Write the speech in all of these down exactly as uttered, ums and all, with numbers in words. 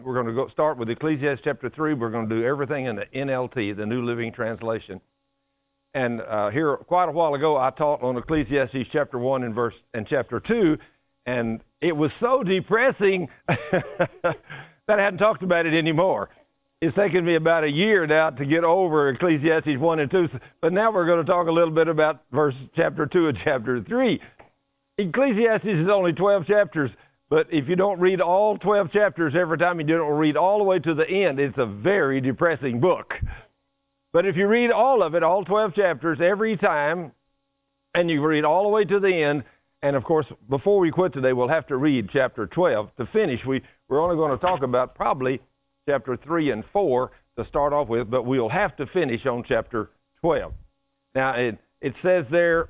We're going to go start with Ecclesiastes chapter three. We're going to do everything in the N L T, the New Living Translation. And uh, here, quite a while ago, I taught on Ecclesiastes chapter one and verse and chapter two, and it was so depressing that I hadn't talked about it anymore. It's taken me about a year now to get over Ecclesiastes one and two, but now we're going to talk a little bit about verse chapter two and chapter three. Ecclesiastes is only twelve chapters. But if you don't read all twelve chapters every time you don't read all the way to the end, it's a very depressing book. But if you read all of it, all twelve chapters every time, and you read all the way to the end, and of course, before we quit today, we'll have to read chapter twelve to finish. We, we're only going to talk about probably chapter three and four to start off with, but we'll have to finish on chapter twelve. Now, it, it says there,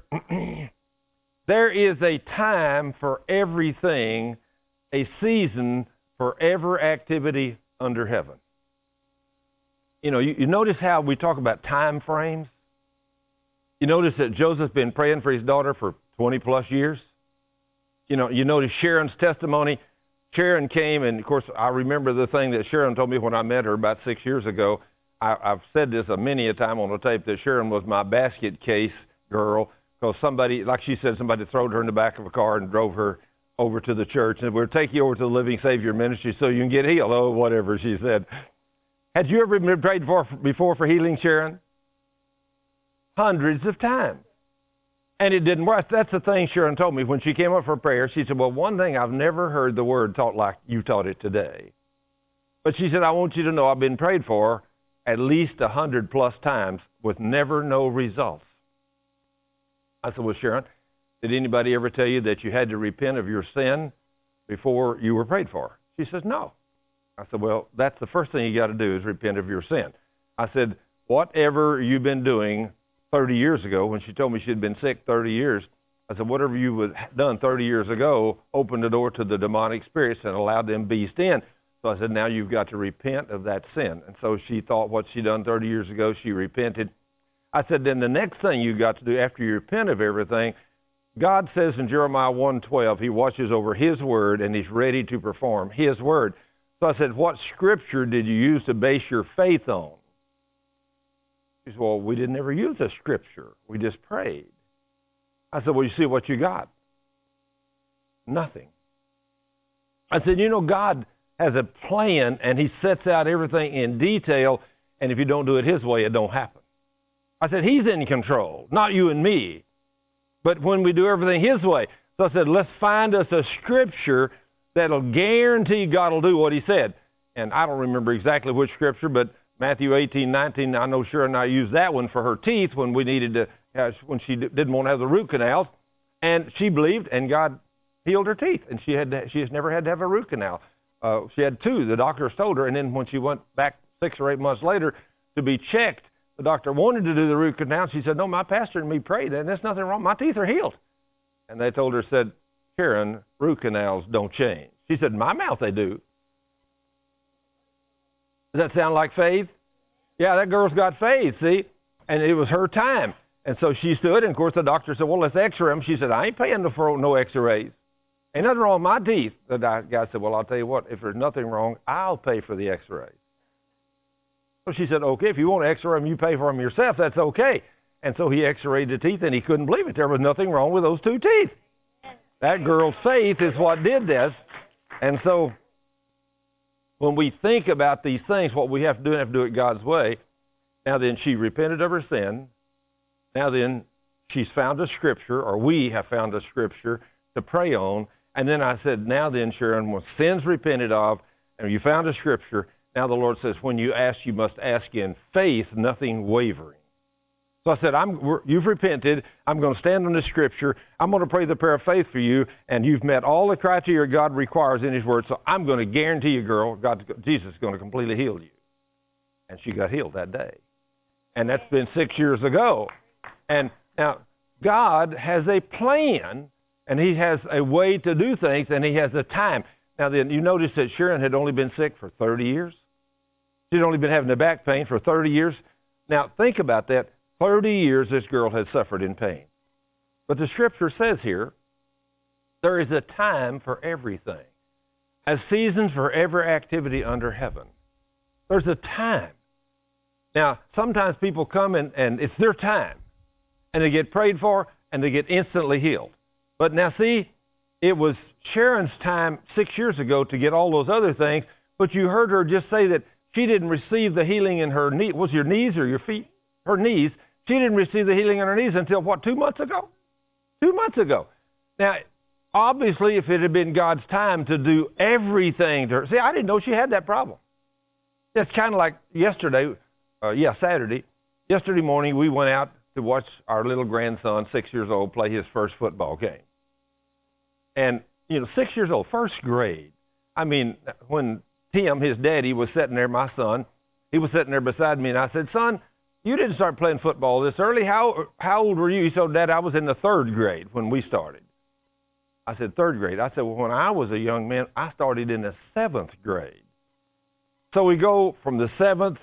there is a time for everything, a season for every activity under heaven. You know, you, you notice how we talk about time frames? You notice that Joseph's been praying for his daughter for twenty plus years? You know, you notice Sharon's testimony. Sharon came, and of course, I remember the thing that Sharon told me when I met her about six years ago. I, I've said this a many a time on the tape, that Sharon was my basket case girl, because somebody, like she said, somebody threw her in the back of a car and drove her over to the church, and we'll take you over to the Living Savior Ministry so you can get healed. Oh, whatever she said. Had you ever been prayed for before for healing, Sharon? Hundreds of times. And it didn't work. That's the thing Sharon told me when she came up for prayer. She said, well, one thing, I've never heard the word taught like you taught it today. But she said, I want you to know I've been prayed for at least a hundred plus times with never no results. I said, well, Sharon, did anybody ever tell you that you had to repent of your sin before you were prayed for? She says, no. I said, well, that's the first thing you got to do is repent of your sin. I said, whatever you've been doing thirty years ago, when she told me she'd been sick thirty years, I said, whatever you had done thirty years ago opened the door to the demonic spirits and allowed them beasts in. So I said, now you've got to repent of that sin. And so she thought what she'd done thirty years ago, she repented. I said, then the next thing you got to do after you repent of everything, God says in Jeremiah one twelve, he watches over his word and he's ready to perform his word. So I said, what scripture did you use to base your faith on? He said, well, we didn't ever use a scripture. We just prayed. I said, well, you see what you got? Nothing. I said, you know, God has a plan and he sets out everything in detail, and if you don't do it his way, it don't happen. I said, he's in control, not you and me. But when we do everything his way. So I said, let's find us a scripture that'll guarantee God will do what he said. And I don't remember exactly which scripture, but Matthew eighteen nineteen, I know Sharon and I used that one for her teeth when we needed to, uh, when she didn't want to have the root canals. And she believed, and God healed her teeth. And she had to, she has never had to have a root canal. Uh, she had two. The doctors told her. And then when she went back six or eight months later to be checked, the doctor wanted to do the root canal. She said, no, my pastor and me prayed, and there's nothing wrong. My teeth are healed. And they told her, said, Karen, root canals don't change. She said, in my mouth they do. Does that sound like faith? Yeah, that girl's got faith, see? And it was her time. And so she stood, and of course the doctor said, well, let's x-ray them. She said, I ain't paying for no x-rays. Ain't nothing wrong with my teeth. The guy said, well, I'll tell you what, if there's nothing wrong, I'll pay for the x-rays. So she said, okay, if you want to x-ray them, you pay for them yourself, that's okay. And so he x-rayed the teeth, and he couldn't believe it. There was nothing wrong with those two teeth. That girl's faith is what did this. And so when we think about these things, what we have to do, we have to do it God's way. Now then, she repented of her sin. Now then, she's found a scripture, or we have found a scripture to pray on. And then I said, now then, Sharon, when sin's repented of, and you found a scripture, now the Lord says, when you ask, you must ask in faith, nothing wavering. So I said, I'm, we're, you've repented. I'm going to stand on this scripture. I'm going to pray the prayer of faith for you, and you've met all the criteria God requires in his word, so I'm going to guarantee you, girl, God, Jesus is going to completely heal you. And she got healed that day. And that's been six years ago. And now, God has a plan, and he has a way to do things, and he has a time. Now, then, you notice that Sharon had only been sick for thirty years. She'd only been having the back pain for thirty years. Now, think about that. thirty years this girl had suffered in pain. But the scripture says here, there is a time for everything. has seasons for every activity under heaven. There's a time. Now, sometimes people come in and it's their time, and they get prayed for, and they get instantly healed. But now, see, it was Sharon's time six years ago to get all those other things, but you heard her just say that she didn't receive the healing in her knee. Was it your knees or your feet? Her knees. She didn't receive the healing in her knees until, what, two months ago? Two months ago. Now, obviously, if it had been God's time to do everything to her. See, I didn't know she had that problem. It's kind of like yesterday, uh, yeah, Saturday. Yesterday morning, we went out to watch our little grandson, six years old, play his first football game. And, you know, six years old, first grade. I mean, when Tim, his daddy, was sitting there, my son, he was sitting there beside me, and I said, son, you didn't start playing football this early. How how old were you? He said, Dad, I was in the third grade when we started. I said, third grade. I said, well, when I was a young man, I started in the seventh grade. So we go from the seventh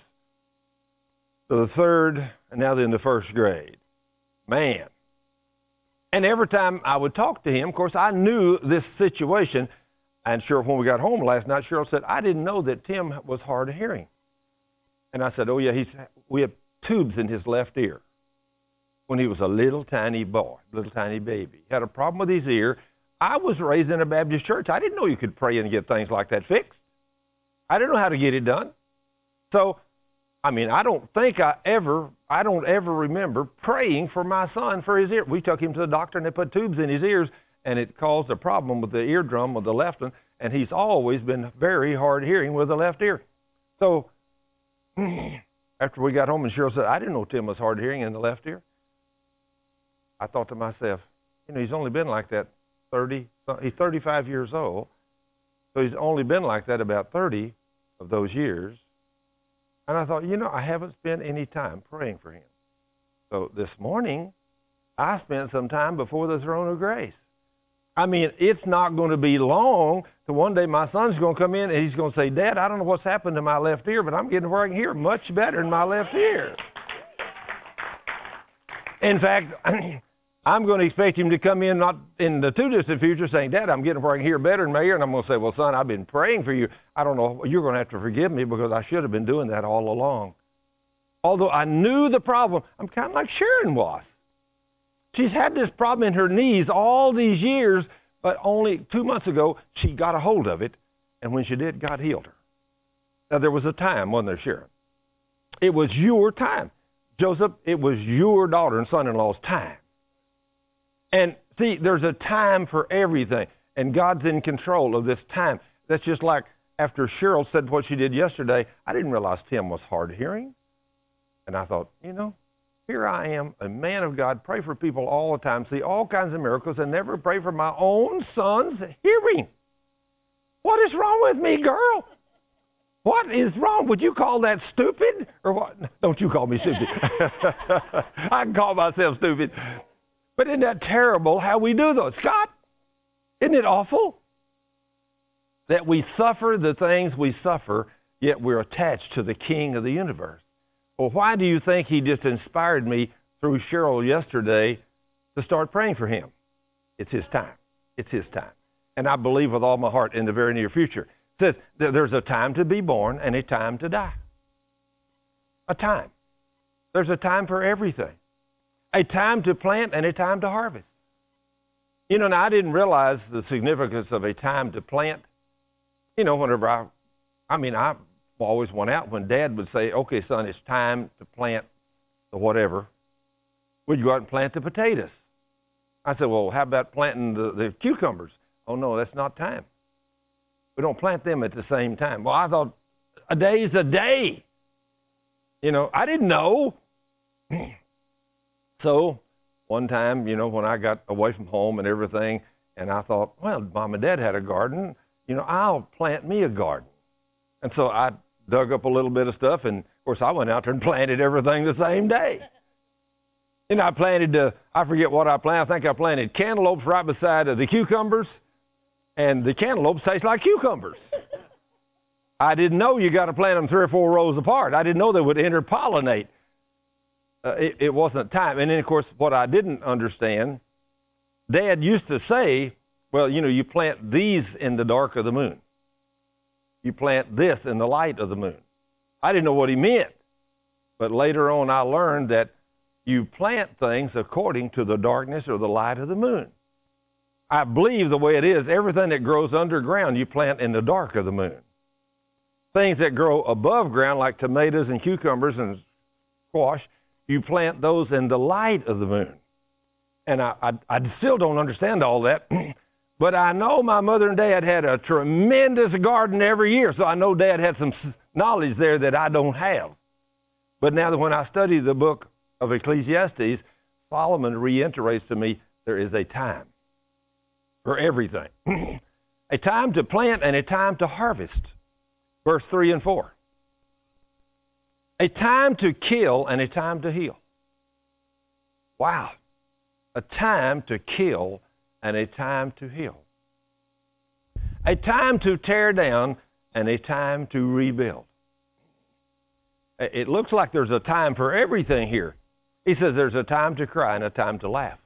to the third, and now they're in the first grade. Man. And every time I would talk to him, of course, I knew this situation. And sure, when we got home last night, Cheryl said, I didn't know that Tim was hard of hearing. And I said, oh, yeah, he's we have tubes in his left ear when he was a little tiny boy, little tiny baby. He had a problem with his ear. I was raised in a Baptist church. I didn't know you could pray and get things like that fixed. I didn't know how to get it done. So, I mean, I don't think I ever, I don't ever remember praying for my son for his ear. We took him to the doctor and they put tubes in his ears, and it caused a problem with the eardrum of the left one, and he's always been very hard hearing with the left ear. So, after we got home and Cheryl said, I didn't know Tim was hard of hearing in the left ear. I thought to myself, you know, he's only been like that thirty, he's thirty-five years old, so he's only been like that about thirty of those years. And I thought, you know, I haven't spent any time praying for him. So this morning, I spent some time before the throne of grace. I mean, it's not going to be long to one day my son's going to come in and he's going to say, Dad, I don't know what's happened to my left ear, but I'm getting where I can hear much better in my left ear. In fact, I'm going to expect him to come in not in the too distant future saying, Dad, I'm getting where I can hear better in my ear. And I'm going to say, well, son, I've been praying for you. I don't know. You're going to have to forgive me because I should have been doing that all along. Although I knew the problem, I'm kind of like Sharon was. She's had this problem in her knees all these years, but only two months ago, she got a hold of it, and when she did, God healed her. Now, there was a time, wasn't there, Sharon? It was your time. Joseph, it was your daughter and son-in-law's time. And see, there's a time for everything, and God's in control of this time. That's just like after Cheryl said what she did yesterday, I didn't realize Tim was hard of hearing. And I thought, you know, here I am, a man of God, pray for people all the time, see all kinds of miracles, and never pray for my own son's hearing. What is wrong with me, girl? What is wrong? Would you call that stupid? Or what? Don't you call me stupid. I can call myself stupid. But isn't that terrible how we do those? Scott, isn't it awful that we suffer the things we suffer, yet we're attached to the King of the universe? Well, why do you think he just inspired me through Cheryl yesterday to start praying for him? It's his time. It's his time. And I believe with all my heart in the very near future. It says there's a time to be born and a time to die. A time. There's a time for everything. A time to plant and a time to harvest. You know, now I didn't realize the significance of a time to plant. You know, whenever I, I mean, I always went out when Dad would say, okay, son, it's time to plant the whatever. We'd go out and plant the potatoes. I said, well, how about planting the, the cucumbers? Oh, no, that's not time. We don't plant them at the same time. Well, I thought a day is a day. You know, I didn't know. So one time, you know, when I got away from home and everything, and I thought, well, Mom and Dad had a garden. You know, I'll plant me a garden. And so I dug up a little bit of stuff, and, of course, I went out there and planted everything the same day. And I planted, uh, I forget what I planted. I think I planted cantaloupes right beside uh, the cucumbers, and the cantaloupes taste like cucumbers. I didn't know you got to plant them three or four rows apart. I didn't know they would interpollinate. Uh, it, it wasn't time. And then, of course, what I didn't understand, Dad used to say, well, you know, you plant these in the dark of the moon. you plant this in the light of the moon. I didn't know what he meant. But later on, I learned that you plant things according to the darkness or the light of the moon. I believe the way it is, everything that grows underground, you plant in the dark of the moon. Things that grow above ground, like tomatoes and cucumbers and squash, you plant those in the light of the moon. And I, I, I still don't understand all that, but I know my mother and dad had a tremendous garden every year, so I know Dad had some knowledge there that I don't have. But now that when I study the book of Ecclesiastes, Solomon reiterates to me there is a time for everything. A time to plant and a time to harvest. Verse three and four. A time to kill and a time to heal. Wow. A time to kill and a time to heal. A time to tear down and a time to rebuild. It looks like there's a time for everything here. He says there's a time to cry and a time to laugh.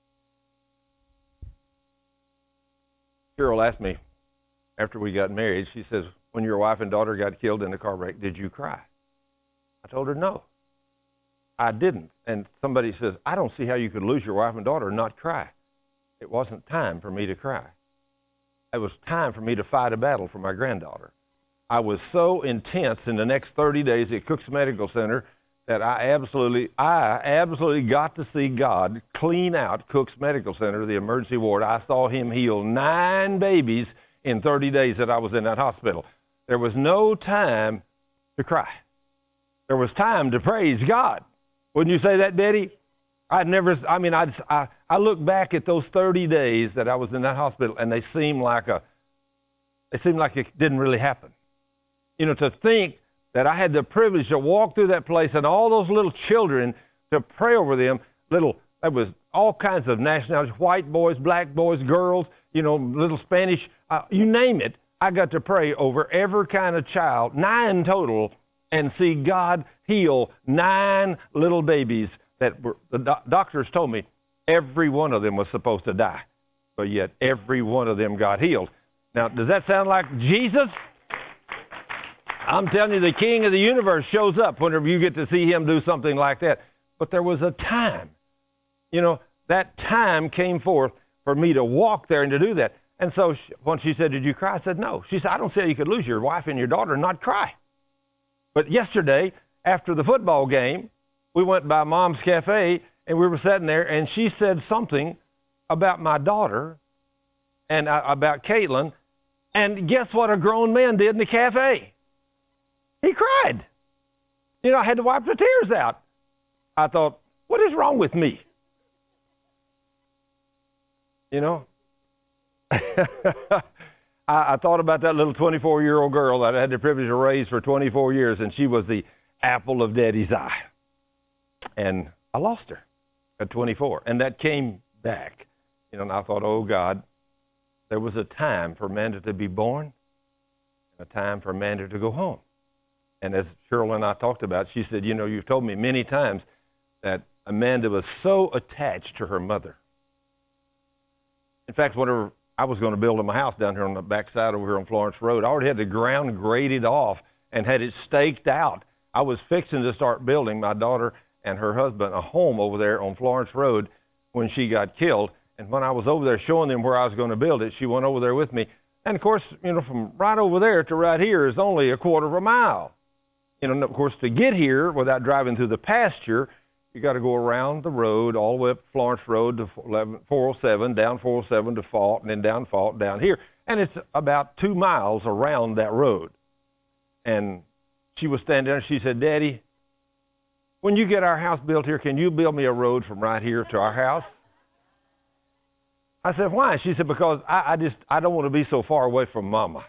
Cheryl asked me after we got married, she says, when your wife and daughter got killed in a car wreck, did you cry? I told her no. I didn't. And somebody says, I don't see how you could lose your wife and daughter and not cry. It wasn't time for me to cry. It was time for me to fight a battle for my granddaughter. I was so intense in the next thirty days at Cook's Medical Center that I absolutely, I absolutely got to see God clean out Cook's Medical Center, the emergency ward. I saw him heal nine babies in thirty days that I was in that hospital. There was no time to cry. There was time to praise God. Wouldn't you say that, Betty? I'd never, I mean, I'd, I I look back at those thirty days that I was in that hospital, and they seem like a, they seemed like it didn't really happen. You know, to think that I had the privilege to walk through that place and all those little children, to pray over them, little, there was all kinds of nationalities, white boys, black boys, girls, you know, little Spanish, uh, you name it. I got to pray over every kind of child, nine total, and see God heal nine little babies that were, the do- doctors told me every one of them was supposed to die, but yet every one of them got healed. Now, does that sound like Jesus? I'm telling you, the King of the universe shows up whenever you get to see him do something like that. But there was a time. You know, that time came forth for me to walk there and to do that. And so she, when she said, did you cry? I said, no. She said, I don't see how you could lose your wife and your daughter and not cry. But yesterday, after the football game, we went by Mom's Cafe, and we were sitting there, and she said something about my daughter and uh, about Caitlin. And guess what a grown man did in the cafe? He cried. You know, I had to wipe the tears out. I thought, what is wrong with me? You know? I, I thought about that little twenty-four-year-old girl that I had the privilege to raise for twenty-four years, and she was the apple of Daddy's eye. And I lost her at twenty-four, and that came back. You know, and I thought, oh, God, there was a time for Amanda to be born and a time for Amanda to go home. And as Cheryl and I talked about, she said, you know, you've told me many times that Amanda was so attached to her mother. In fact, whenever I was going to build my house down here on the backside over here on Florence Road, I already had the ground graded off and had it staked out. I was fixing to start building my daughter and her husband a home over there on Florence Road when she got killed. And when I was over there showing them where I was going to build it, she went over there with me. And, of course, you know, from right over there to right here is only a quarter of a mile. You know, and of course, to get here without driving through the pasture, you got to go around the road all the way up Florence Road to four oh seven, down four oh seven to Fault, and then down Fault down here. And it's about two miles around that road. And she was standing there and she said, Daddy, when you get our house built here, can you build me a road from right here to our house? I said, why? She said, because I, I just, I don't want to be so far away from Mama.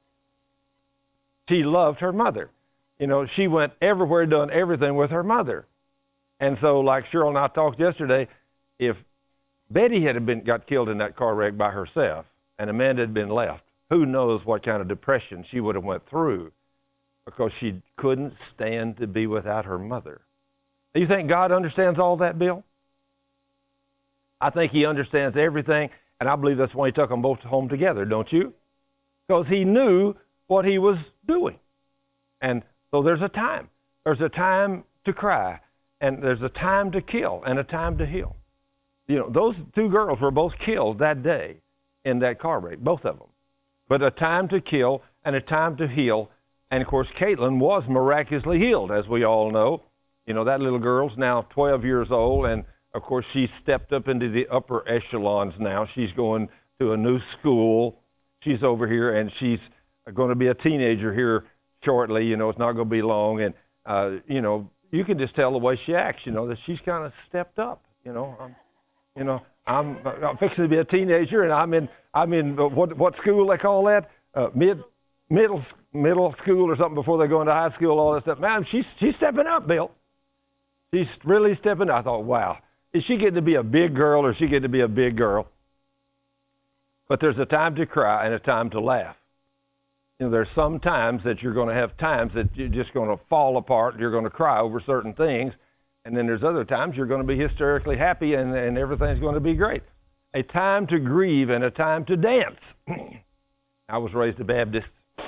She loved her mother. You know, she went everywhere, done everything with her mother. And so, like Cheryl and I talked yesterday, if Betty had been got killed in that car wreck by herself and Amanda had been left, who knows what kind of depression she would have went through, because she couldn't stand to be without her mother. Do you think God understands all that, Bill? I think he understands everything, and I believe that's why he took them both home together, don't you? Because he knew what he was doing. And so there's a time. There's a time to cry, and there's a time to kill, and a time to heal. You know, those two girls were both killed that day in that car wreck, both of them. But a time to kill and a time to heal. And, of course, Caitlin was miraculously healed, as we all know. You know, that little girl's now twelve years old, and, of course, she's stepped up into the upper echelons now. She's going to a new school. She's over here, and she's going to be a teenager here shortly. You know, it's not going to be long. And, uh, you know, you can just tell the way she acts, you know, that she's kind of stepped up, you know. Um, you know, I'm, I'm fixing to be a teenager, and I'm in, I'm in what, what school they call that? Uh, mid, middle middle school or something before they go into high school, all that stuff. Man, she's she's stepping up, Bill. She's really stepping up. I thought, wow, is she getting to be a big girl or is she getting to be a big girl? But there's a time to cry and a time to laugh. You know, there's some times that you're going to have times that you're just going to fall apart. You're going to cry over certain things. And then there's other times you're going to be hysterically happy and, and everything's going to be great. A time to grieve and a time to dance. I was raised a Baptist.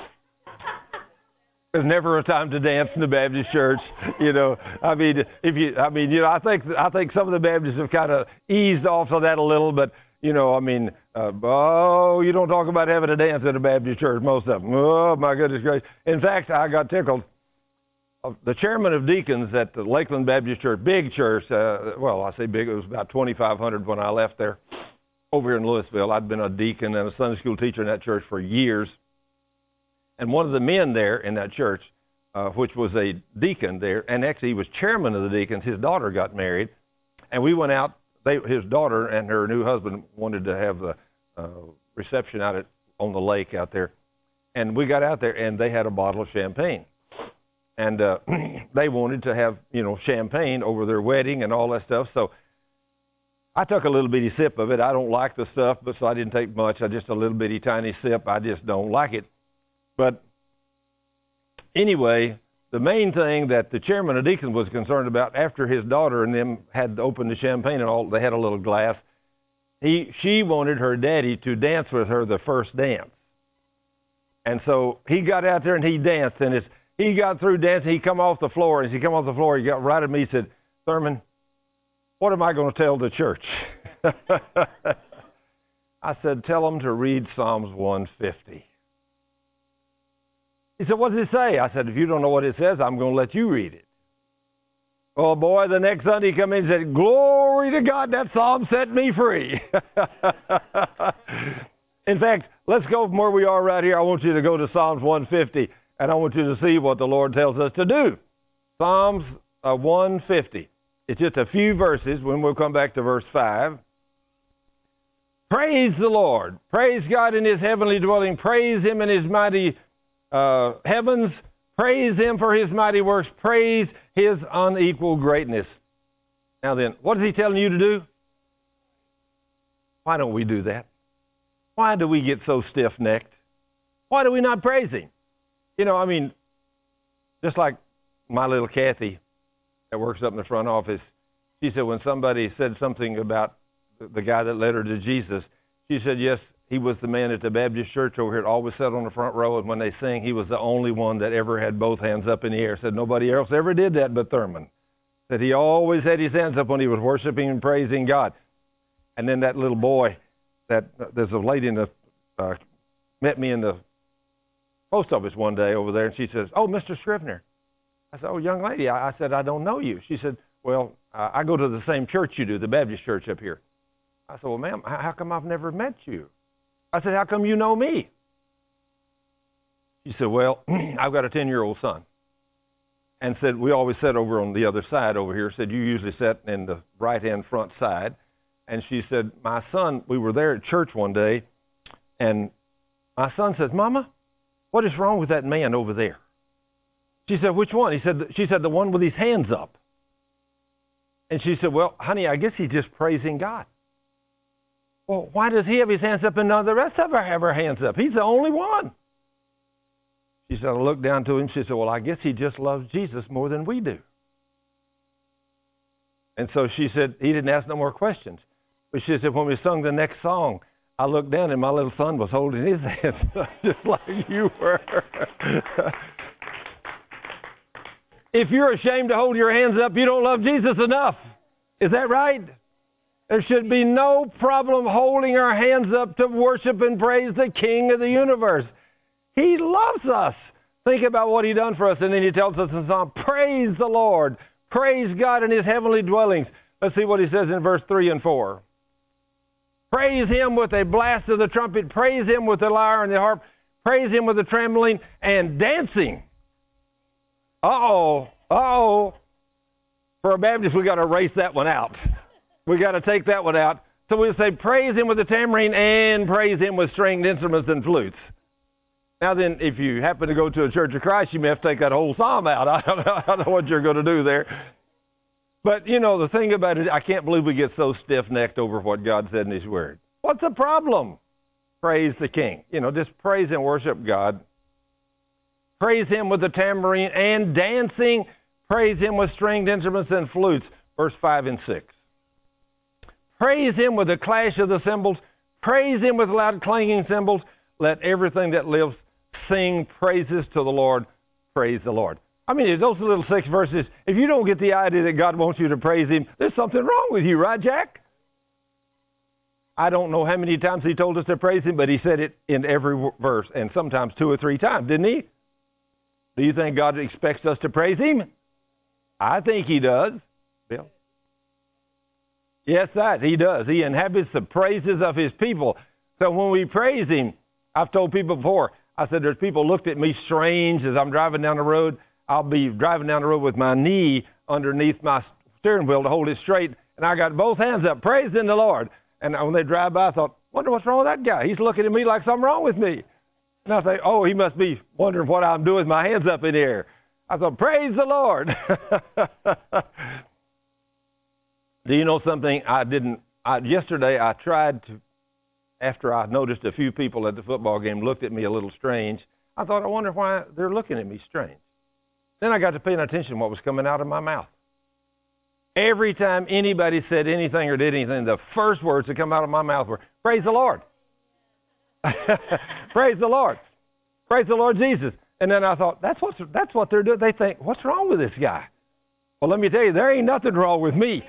There's never a time to dance in the Baptist church, you know. I mean, if you, I mean, you know, I think I think some of the Baptists have kind of eased off of that a little, but you know, I mean, uh, oh, you don't talk about having a dance at a Baptist church, most of them. Oh my goodness gracious! In fact, I got tickled. Uh, the chairman of deacons at the Lakeland Baptist Church, big church. Uh, well, I say big. It was about twenty-five hundred when I left there. Over here in Louisville, I'd been a deacon and a Sunday school teacher in that church for years. And one of the men there in that church, uh, which was a deacon there, and actually he was chairman of the deacons, his daughter got married. And we went out, they, his daughter and her new husband wanted to have the uh, reception out at, on the lake out there. And we got out there, and they had a bottle of champagne. And uh, they wanted to have, you know, champagne over their wedding and all that stuff. So I took a little bitty sip of it. I don't like the stuff, but so I didn't take much. I just a little bitty tiny sip. I just don't like it. But anyway, the main thing that the chairman of deacons was concerned about after his daughter and them had opened the champagne and all, they had a little glass. He, she wanted her daddy to dance with her the first dance. And so he got out there and he danced. And as he got through dancing, he come off the floor. And as he come off the floor, he got right at me. He said, "Thurman, what am I going to tell the church?" I said, "Tell them to read Psalms one fifty. He said, "What does it say?" I said, "If you don't know what it says, I'm going to let you read it." Oh, boy, the next Sunday he came in and said, "Glory to God, that psalm set me free." In fact, let's go from where we are right here. I want you to go to Psalms one fifty, and I want you to see what the Lord tells us to do. Psalms uh, one fifty. It's just a few verses when we'll come back to verse five. Praise the Lord. Praise God in his heavenly dwelling. Praise him in his mighty Uh, heavens, praise him for his mighty works, praise his unequal greatness. Now then, what is he telling you to do? Why don't we do that? Why do we get so stiff-necked? Why do we not praise him? You know, I mean, just like my little Kathy that works up in the front office, she said when somebody said something about the guy that led her to Jesus, she said, yes, he was the man at the Baptist church over here that always sat on the front row, and when they sing, he was the only one that ever had both hands up in the air. Said nobody else ever did that but Thurman. Said he always had his hands up when he was worshiping and praising God. And then that little boy, that uh, there's a lady in the uh, met me in the post office one day over there, and she says, "Oh, Mister Scrivener." I said, "Oh, young lady," I, I said, "I don't know you." She said, "Well, uh, I go to the same church you do, the Baptist church up here." I said, "Well, ma'am, how, how come I've never met you?" I said, "How come you know me?" She said, "Well, I've got a ten-year-old son." And said, we always sat over on the other side over here. Said, "You usually sit in the right-hand front side." And she said, "My son," we were there at church one day, and my son says, "Mama, what is wrong with that man over there?" She said, "Which one?" He said, she said, "The one with his hands up." And she said, "Well, honey, I guess he's just praising God." "Well, why does he have his hands up and none of the rest of her have her hands up? He's the only one." She said, I looked down to him. She said, "Well, I guess he just loves Jesus more than we do." And so she said, he didn't ask no more questions. But she said, when we sung the next song, I looked down and my little son was holding his hands up just like you were. If you're ashamed to hold your hands up, you don't love Jesus enough. Is that right? There should be no problem holding our hands up to worship and praise the King of the universe. He loves us. Think about what He done for us, and then He tells us in Psalm, praise the Lord. Praise God in His heavenly dwellings. Let's see what He says in verse three and four. Praise Him with a blast of the trumpet. Praise Him with the lyre and the harp. Praise Him with the trembling and dancing. Uh-oh. Uh-oh. For a Baptist, we got to erase that one out. We got to take that one out. So we'll say, praise Him with the tambourine and praise Him with stringed instruments and flutes. Now then, if you happen to go to a Church of Christ, you may have to take that whole psalm out. I don't know, I don't know what you're going to do there. But, you know, the thing about it, I can't believe we get so stiff-necked over what God said in His Word. What's the problem? Praise the King. You know, just praise and worship God. Praise Him with the tambourine and dancing. Praise Him with stringed instruments and flutes. Verse five and six. Praise Him with the clash of the cymbals. Praise Him with loud clanging cymbals. Let everything that lives sing praises to the Lord. Praise the Lord. I mean, those little six verses, if you don't get the idea that God wants you to praise Him, there's something wrong with you, right, Jack? I don't know how many times He told us to praise Him, but He said it in every verse, and sometimes two or three times, didn't He? Do you think God expects us to praise Him? I think He does. Bill? Yes, that He does. He inhabits the praises of His people. So when we praise Him, I've told people before, I said there's people looked at me strange as I'm driving down the road. I'll be driving down the road with my knee underneath my steering wheel to hold it straight, and I got both hands up, praising the Lord. And when they drive by, I thought, wonder what's wrong with that guy. He's looking at me like something wrong with me. And I say, oh, he must be wondering what I'm doing with my hands up in the air. I thought, praise the Lord. Do you know something? I didn't, I, yesterday I tried to, after I noticed a few people at the football game looked at me a little strange, I thought, I wonder why they're looking at me strange. Then I got to paying attention to what was coming out of my mouth. Every time anybody said anything or did anything, the first words that come out of my mouth were, praise the Lord. Praise the Lord. Praise the Lord Jesus. And then I thought, that's, what's, that's what they're doing. They think, what's wrong with this guy? Well, let me tell you, there ain't nothing wrong with me.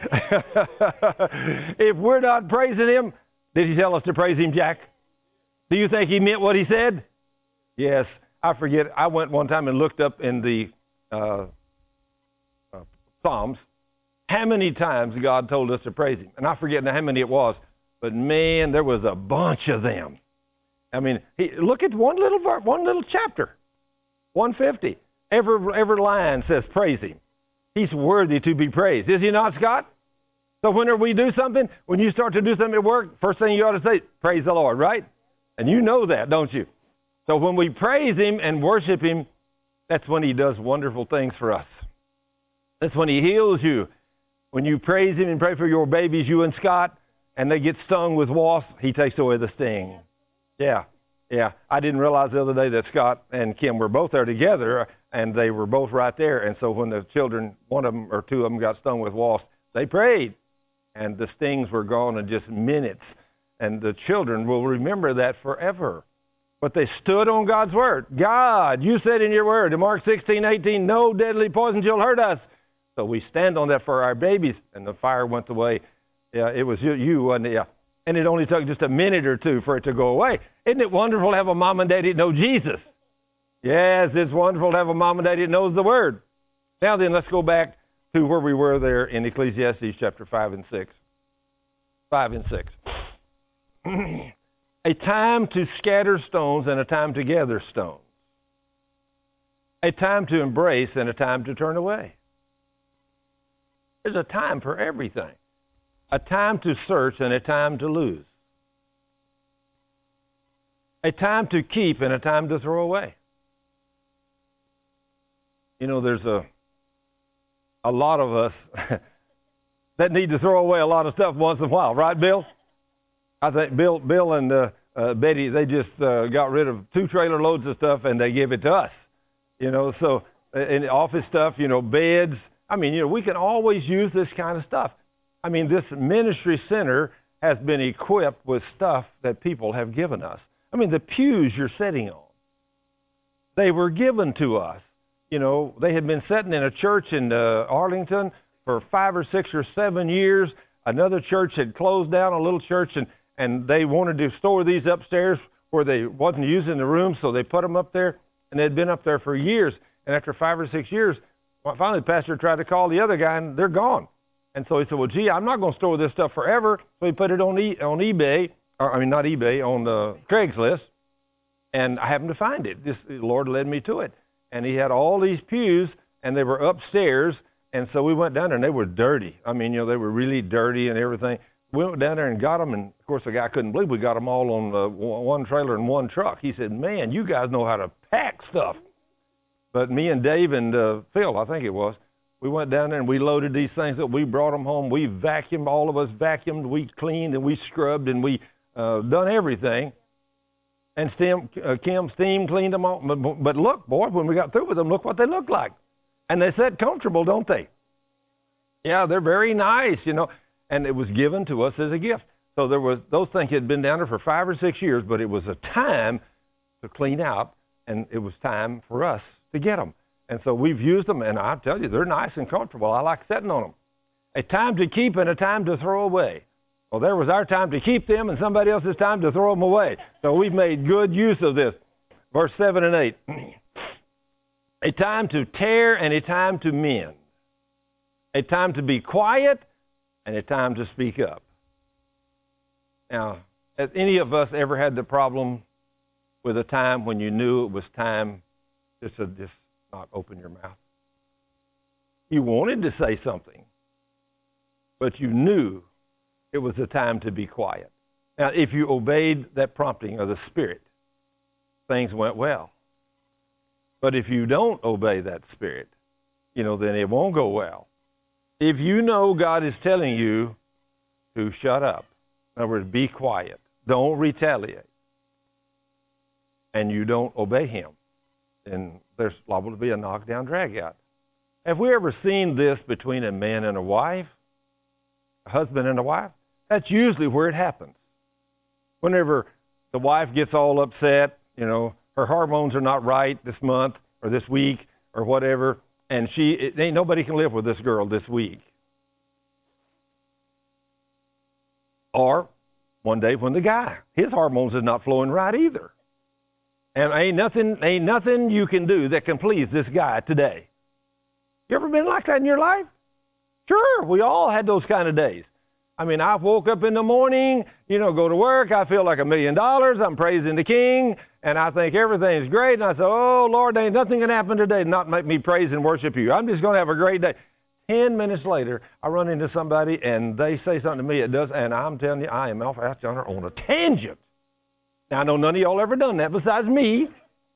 If we're not praising Him, did He tell us to praise Him, Jack? Do you think He meant what He said? Yes. I forget. I went one time and looked up in the uh, uh, Psalms how many times God told us to praise Him. And I forget now how many it was, but man, there was a bunch of them. I mean, he, look at one little one little chapter, one fifty. Every every line says praise Him. He's worthy to be praised. Is He not, Scott? So whenever we do something, when you start to do something at work, first thing you ought to say, praise the Lord, right? And you know that, don't you? So when we praise Him and worship Him, that's when He does wonderful things for us. That's when He heals you. When you praise Him and pray for your babies, you and Scott, and they get stung with wasps, He takes away the sting. Yeah, yeah. I didn't realize the other day that Scott and Kim were both there together, and they were both right there. And so when the children, one of them or two of them got stung with wasps, they prayed, and the stings were gone in just minutes. And the children will remember that forever. But they stood on God's word. God, you said in your word, in Mark sixteen, eighteen, no deadly poison shall hurt us. So we stand on that for our babies, and the fire went away. Yeah, it was you, you wasn't it? Yeah. And it only took just a minute or two for it to go away. Isn't it wonderful to have a mom and daddy that know Jesus? Yes, it's wonderful to have a mom and daddy that knows the word. Now then, let's go back to where we were there in Ecclesiastes chapter five and six. five and six. A time to scatter stones and a time to gather stones. A time to embrace and a time to turn away. There's a time for everything. A time to search and a time to lose. A time to keep and a time to throw away. You know, there's a a lot of us that need to throw away a lot of stuff once in a while, right, Bill? I think Bill, Bill and uh, uh, Betty, they just uh, got rid of two trailer loads of stuff and they give it to us. You know, so in office stuff, you know, beds. I mean, you know, we can always use this kind of stuff. I mean, this ministry center has been equipped with stuff that people have given us. I mean, the pews you're sitting on, they were given to us. You know, they had been sitting in a church in uh, Arlington for five or six or seven years. Another church had closed down, a little church, and, and they wanted to store these upstairs where they wasn't using the room, so they put them up there, and they'd been up there for years. And after five or six years, well, finally the pastor tried to call the other guy, and they're gone. And so he said, well, gee, I'm not going to store this stuff forever. So he put it on e- on eBay, or I mean, not eBay, on the Craigslist. And I happened to find it. This, the Lord led me to it. And he had all these pews, and they were upstairs. And so we went down there, and they were dirty. I mean, you know, they were really dirty and everything. We went down there and got them, and, of course, the guy couldn't believe we got them all on uh, one trailer and one truck. He said, man, you guys know how to pack stuff. But me and Dave and uh, Phil, I think it was, we went down there and we loaded these things up. We brought them home. We vacuumed, all of us vacuumed. We cleaned and we scrubbed and we uh, done everything. And Stem, uh, Kim steam cleaned them all. But, but look, boy, when we got through with them, look what they looked like. And they sit comfortable, don't they? Yeah, they're very nice, you know. And it was given to us as a gift. So there was those things had been down there for five or six years, but it was a time to clean out, and it was time for us to get them. And so we've used them, and I tell you, they're nice and comfortable. I like sitting on them. A time to keep and a time to throw away. Well, there was our time to keep them and somebody else's time to throw them away. So we've made good use of this. Verse seven and eight. A time to tear and a time to mend. A time to be quiet and a time to speak up. Now, has any of us ever had the problem with a time when you knew it was time just to just not open your mouth? You wanted to say something, but you knew it was a time to be quiet. Now, if you obeyed that prompting of the Spirit, things went well. But if you don't obey that Spirit, you know, then it won't go well. If you know God is telling you to shut up, in other words, be quiet, don't retaliate, and you don't obey Him, then there's liable to be a knockdown, drag out. Have we ever seen this between a man and a wife, a husband and a wife? That's usually where it happens. Whenever the wife gets all upset, you know, her hormones are not right this month or this week or whatever, and she, it, ain't nobody can live with this girl this week. Or one day when the guy, his hormones is not flowing right either. And ain't nothing, ain't nothing you can do that can please this guy today. You ever been like that in your life? Sure, we all had those kind of days. I mean, I woke up in the morning, you know, go to work, I feel like a million dollars, I'm praising the King, and I think everything's great, and I say, oh, Lord, ain't nothing going to happen today to not make me praise and worship you. I'm just going to have a great day. Ten minutes later, I run into somebody, and they say something to me, it does, and I'm telling you, I am off out yonder on a tangent. Now, I know none of y'all ever done that besides me.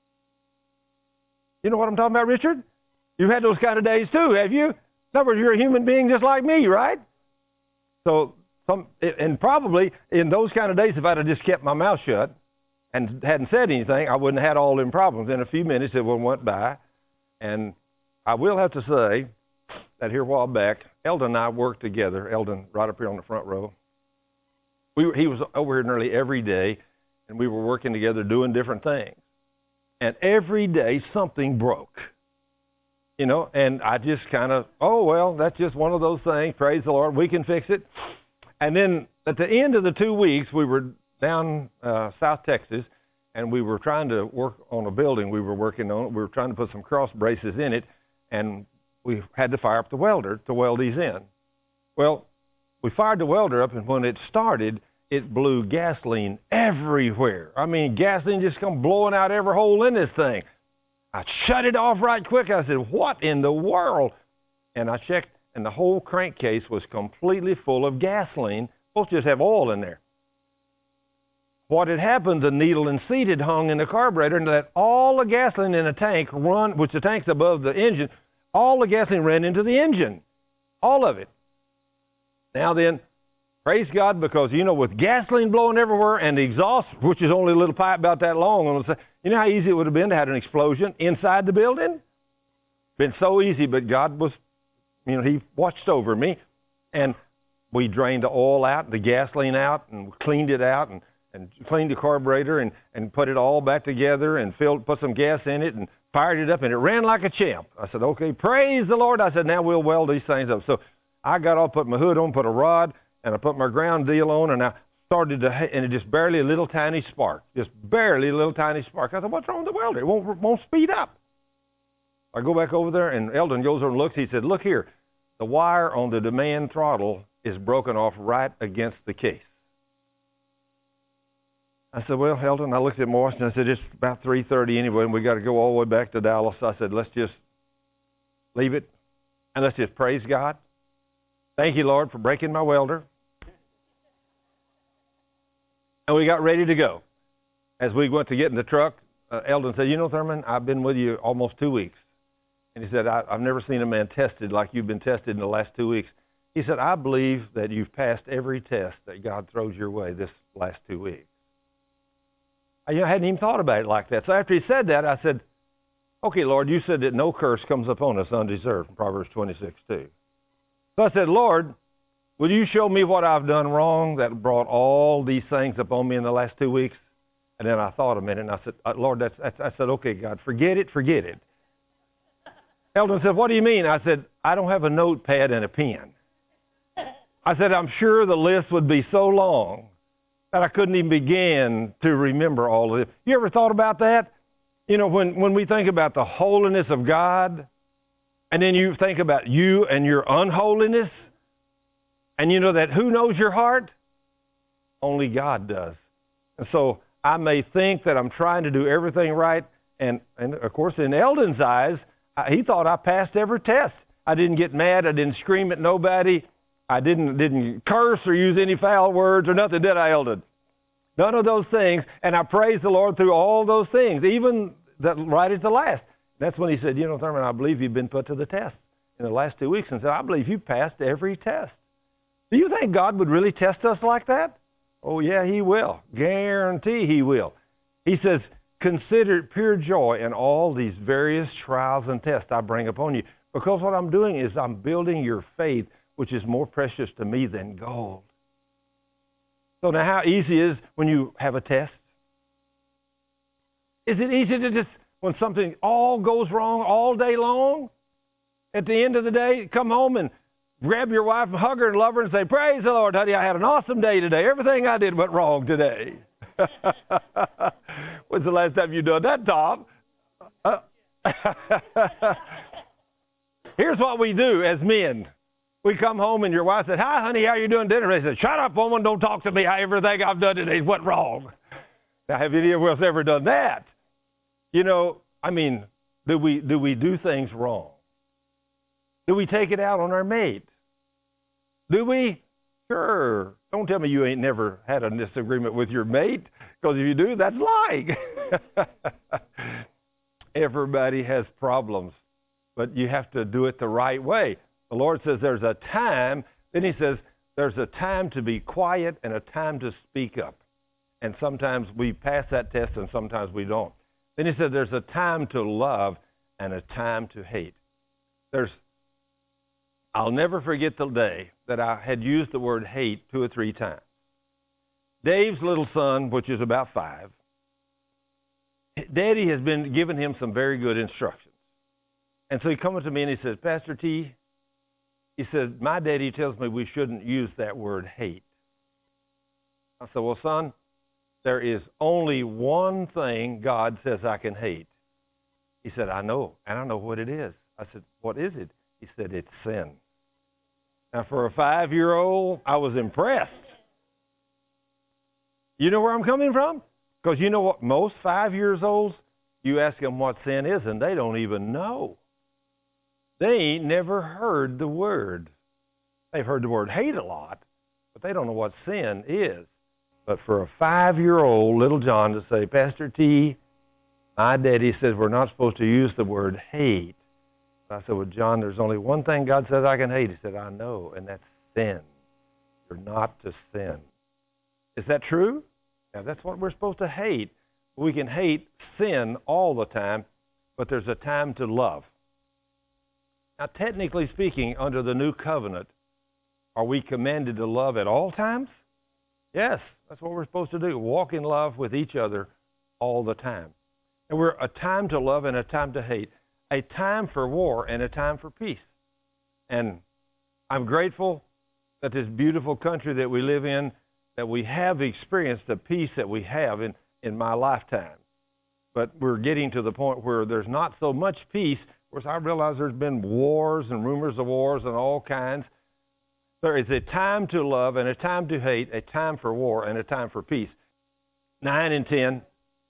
You know what I'm talking about, Richard? You've had those kind of days too, have you? In other words, you're a human being just like me, right? So, some, and probably in those kind of days, if I'd have just kept my mouth shut and hadn't said anything, I wouldn't have had all them problems. In a few minutes, it went by. And I will have to say that here a while back, Eldon and I worked together. Eldon, right up here on the front row. We were, he was over here nearly every day, and we were working together doing different things. And every day, something broke. You know, and I just kind of, oh, well, that's just one of those things. Praise the Lord. We can fix it. And then at the end of the two weeks, we were down uh, South Texas, and we were trying to work on a building we were working on. We were trying to put some cross braces in it, and we had to fire up the welder to weld these in. Well, we fired the welder up, and when it started, it blew gasoline everywhere. I mean, gasoline just come blowing out every hole in this thing. I shut it off right quick. I said, what in the world? And I checked, and the whole crankcase was completely full of gasoline. Supposed to just have oil in there. What had happened, the needle and seat had hung in the carburetor and let all the gasoline in the tank run, which the tank's above the engine, all the gasoline ran into the engine. All of it. Now then, praise God, because, you know, with gasoline blowing everywhere and the exhaust, which is only a little pipe about that long, you know how easy it would have been to have an explosion inside the building? Been so easy, but God was, you know, He watched over me. And we drained the oil out, the gasoline out, and cleaned it out, and, and cleaned the carburetor, and, and put it all back together, and filled, put some gas in it, and fired it up, and it ran like a champ. I said, okay, praise the Lord. I said, now we'll weld these things up. So I got off, put my hood on, put a rod, and I put my ground deal on, and I started to, and it just barely a little tiny spark, just barely a little tiny spark. I said, what's wrong with the welder? It won't, won't speed up. I go back over there, and Eldon goes over and looks. He said, look here, the wire on the demand throttle is broken off right against the case. I said, well, Eldon, I looked at my watch, and I said, it's about three thirty anyway, and we got to go all the way back to Dallas. I said, let's just leave it, and let's just praise God. Thank you, Lord, for breaking my welder. And we got ready to go. As we went to get in the truck, uh, Eldon said, you know, Thurman, I've been with you almost two weeks. And he said, I, I've never seen a man tested like you've been tested in the last two weeks. He said, I believe that you've passed every test that God throws your way this last two weeks. I, you know, I hadn't even thought about it like that. So after he said that, I said, okay, Lord, you said that no curse comes upon us undeserved, Proverbs twenty-six two. So I said, Lord, will you show me what I've done wrong that brought all these things upon me in the last two weeks? And then I thought a minute, and I said, Lord, that's, that's, I said, okay, God, forget it, forget it. Eldon said, what do you mean? I said, I don't have a notepad and a pen. I said, I'm sure the list would be so long that I couldn't even begin to remember all of it. You ever thought about that? You know, when, when we think about the holiness of God, and then you think about you and your unholiness, and you know that who knows your heart? Only God does. And so I may think that I'm trying to do everything right, and, and of course in Eldon's eyes, I, he thought I passed every test. I didn't get mad. I didn't scream at nobody. I didn't didn't curse or use any foul words or nothing, did I, Eldon? None of those things. And I praise the Lord through all those things, even that right at the last. That's when he said, you know, Thurman, I believe you've been put to the test in the last two weeks. And said, I believe you passed every test. Do you think God would really test us like that? Oh, yeah, he will. Guarantee he will. He says, consider it pure joy in all these various trials and tests I bring upon you. Because what I'm doing is I'm building your faith, which is more precious to me than gold. So now how easy is when you have a test? Is it easy to just, when something all goes wrong all day long, at the end of the day, come home and grab your wife and hug her and love her and say, praise the Lord, honey, I had an awesome day today. Everything I did went wrong today. When's the last time you done that, Tom? Uh, Here's what we do as men. We come home and your wife said, hi, honey, how you doing dinner? They said, shut up, woman, don't talk to me. How everything I've done today went wrong. Now, have any of us ever done that? You know, I mean, do we do we do things wrong? Do we take it out on our mate? Do we? Sure. Don't tell me you ain't never had a disagreement with your mate, because if you do, that's lying. Everybody has problems, but you have to do it the right way. The Lord says there's a time, then he says there's a time to be quiet and a time to speak up. And sometimes we pass that test and sometimes we don't. Then he said there's a time to love and a time to hate. There's, I'll never forget the day that I had used the word hate two or three times. Dave's little son, which is about five, Daddy has been giving him some very good instructions. And so he comes to me and he says, Pastor T, he said, my daddy tells me we shouldn't use that word hate. I said, well, son, there is only one thing God says I can hate. He said, I know, and I know what it is. I said, what is it? He said, it's sin. Now, for a five-year-old, I was impressed. You know where I'm coming from? Because you know what? Most five-years-olds, you ask them what sin is, and they don't even know. They ain't never heard the word. They've heard the word hate a lot, but they don't know what sin is. But for a five-year-old little John to say, Pastor T, my daddy says we're not supposed to use the word hate. I said, well, John, there's only one thing God says I can hate. He said, I know, and that's sin. You're not to sin. Is that true? Now, that's what we're supposed to hate. We can hate sin all the time, but there's a time to love. Now, technically speaking, under the new covenant, Are we commanded to love at all times? Yes, that's what we're supposed to do. Walk in love with each other all the time. And we're a time to love and a time to hate. A time for war and a time for peace. And I'm grateful that this beautiful country that we live in, that we have experienced the peace that we have in, in my lifetime. But we're getting to the point where there's not so much peace. Of course, I realize there's been wars and rumors of wars and all kinds. There is a time to love and a time to hate, a time for war and a time for peace. Nine and ten.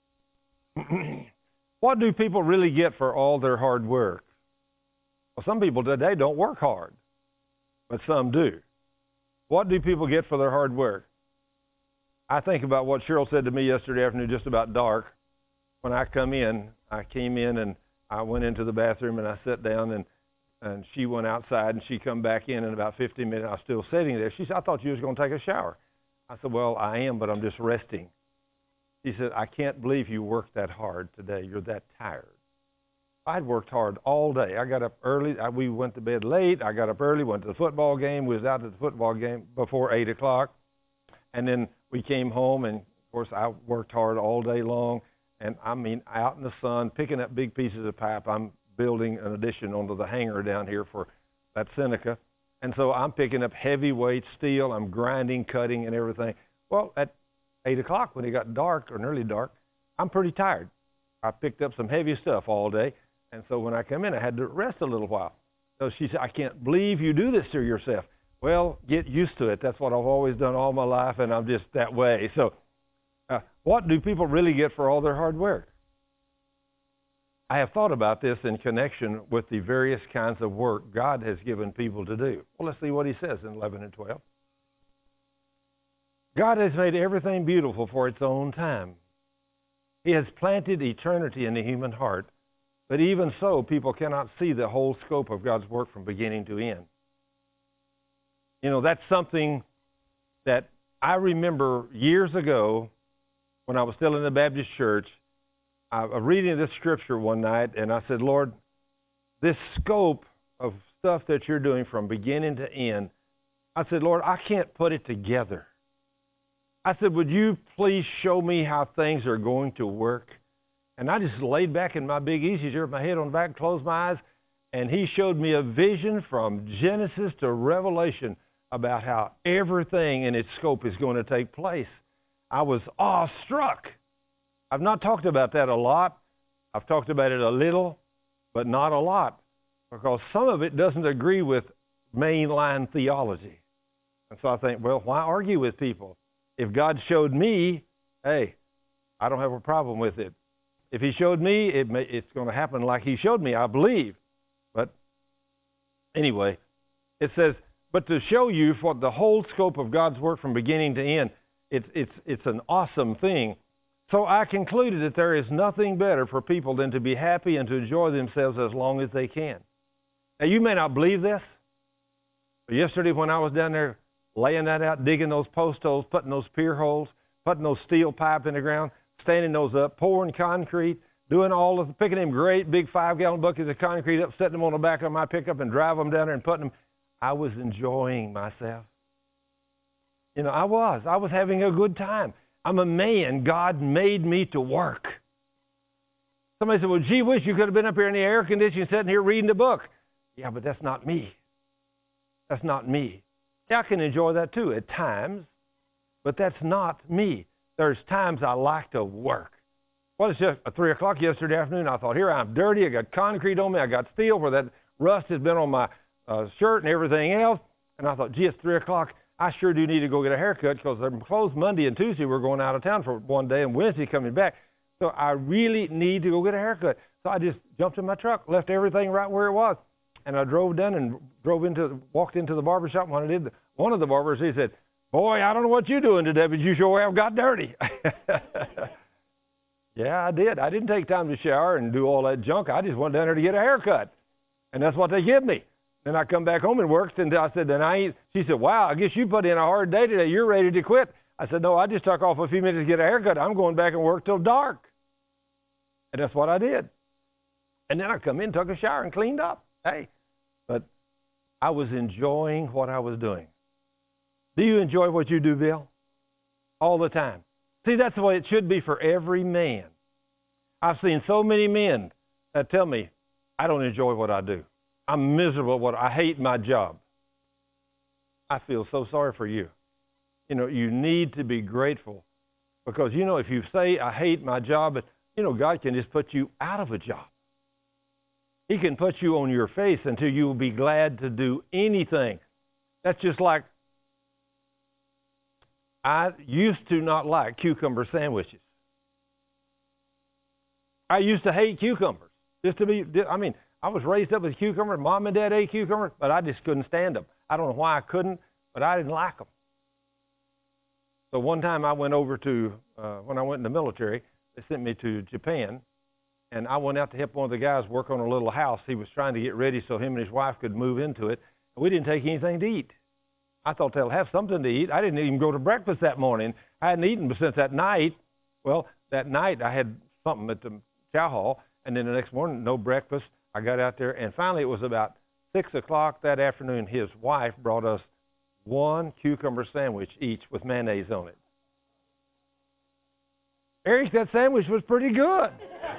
What do people really get for all their hard work? Well, some people today don't work hard, but some do. What do people get for their hard work? I think about what Cheryl said to me yesterday afternoon, just about dark. When I come in, I came in and I went into the bathroom and I sat down, and, and she went outside and she come back in in about fifteen minutes. I was still sitting there. She said, I thought you was going to take a shower. I said, well, I am, but I'm just resting. She said, I can't believe you worked that hard today. You're that tired. I'd worked hard all day. I got up early. I, we went to bed late. I got up early, went to the football game. We was out at the football game before eight o'clock. And then we came home, and, of course, I worked hard all day long. And, I mean, out in the sun, picking up big pieces of pipe. I'm building an addition onto the hangar down here for that Seneca. And so I'm picking up heavyweight steel. I'm grinding, cutting, and everything. Well, at eight o'clock, when it got dark, or nearly dark, I'm pretty tired. I picked up some heavy stuff all day. And so when I come in, I had to rest a little while. So she said, I can't believe you do this to yourself. Well, get used to it. That's what I've always done all my life, and I'm just that way. So uh, what do people really get for all their hard work? I have thought about this in connection with the various kinds of work God has given people to do. Well, let's see what he says in eleven and twelve. God has made everything beautiful for its own time. He has planted eternity in the human heart, but even so, people cannot see the whole scope of God's work from beginning to end. You know, that's something that I remember years ago when I was still in the Baptist church. I was reading this scripture one night, and I said, Lord, this scope of stuff that you're doing from beginning to end, I said, Lord, I can't put it together. I said, would you please show me how things are going to work? And I just laid back in my big easy chair with my head on the back, closed my eyes, and he showed me a vision from Genesis to Revelation about how everything in its scope is going to take place. I was awestruck. I've not talked about that a lot. I've talked about it a little, but not a lot, because some of it doesn't agree with mainline theology. And so I think, well, why argue with people? If God showed me, hey, I don't have a problem with it. If he showed me, it may, it's going to happen like he showed me, I believe. But anyway, it says, but to show you for the whole scope of God's work from beginning to end, it's, it's, it's an awesome thing. So I concluded that there is nothing better for people than to be happy and to enjoy themselves as long as they can. Now, you may not believe this, but yesterday when I was down there laying that out, digging those post holes, putting those pier holes, putting those steel pipe in the ground, standing those up, pouring concrete, doing all of the, picking them great big five-gallon buckets of concrete up, setting them on the back of my pickup and driving them down there and putting them. I was enjoying myself. You know, I was. I was having a good time. I'm a man. God made me to work. Somebody said, well, gee whiz, you could have been up here in the air conditioning sitting here reading the book. Yeah, but that's not me. That's not me. Yeah, I can enjoy that too at times, but that's not me. There's times I like to work. Well, it's just three o'clock yesterday afternoon. I thought, here I'm dirty. I got concrete on me. I got steel where that rust has been on my uh, shirt and everything else. And I thought, gee, it's three o'clock. I sure do need to go get a haircut because they're closed Monday and Tuesday. We're going out of town for one day, and Wednesday coming back. So I really need to go get a haircut. So I just jumped in my truck, left everything right where it was. And I drove down and drove into, walked into the barber shop. When I did, one of the barbers, he said, boy, I don't know what you're doing today, but you sure have got dirty. Yeah, I did. I didn't take time to shower and do all that junk. I just went down there to get a haircut. And that's what they give me. Then I come back home and worked, and I said, then I ain't. She said, wow, I guess you put in a hard day today. You're ready to quit. I said, no, I just took off a few minutes to get a haircut. I'm going back and work till dark. And that's what I did. And then I come in, took a shower, and cleaned up. Hey, but I was enjoying what I was doing. Do you enjoy what you do, Bill? All the time. See, that's the way it should be for every man. I've seen so many men that tell me, I don't enjoy what I do. I'm miserable at what I hate my job. I feel so sorry for you. You know, you need to be grateful because, you know, if you say, I hate my job, you know, God can just put you out of a job. He can put you on your face until you will be glad to do anything. That's just like, I used to not like cucumber sandwiches. I used to hate cucumbers. Just to be, I mean, I was raised up with cucumbers. Mom and Dad ate cucumbers, but I just couldn't stand them. I don't know why I couldn't, but I didn't like them. So one time I went over to, uh, when I went in the military, they sent me to Japan, and I went out to help one of the guys work on a little house. He was trying to get ready so him and his wife could move into it. We didn't take anything to eat. I thought they'll have something to eat. I didn't even go to breakfast that morning. I hadn't eaten since that night. Well, that night I had something at the chow hall, and then the next morning, no breakfast. I got out there, and finally it was about six o'clock that afternoon. His wife brought us one cucumber sandwich each with mayonnaise on it. Eric, that sandwich was pretty good.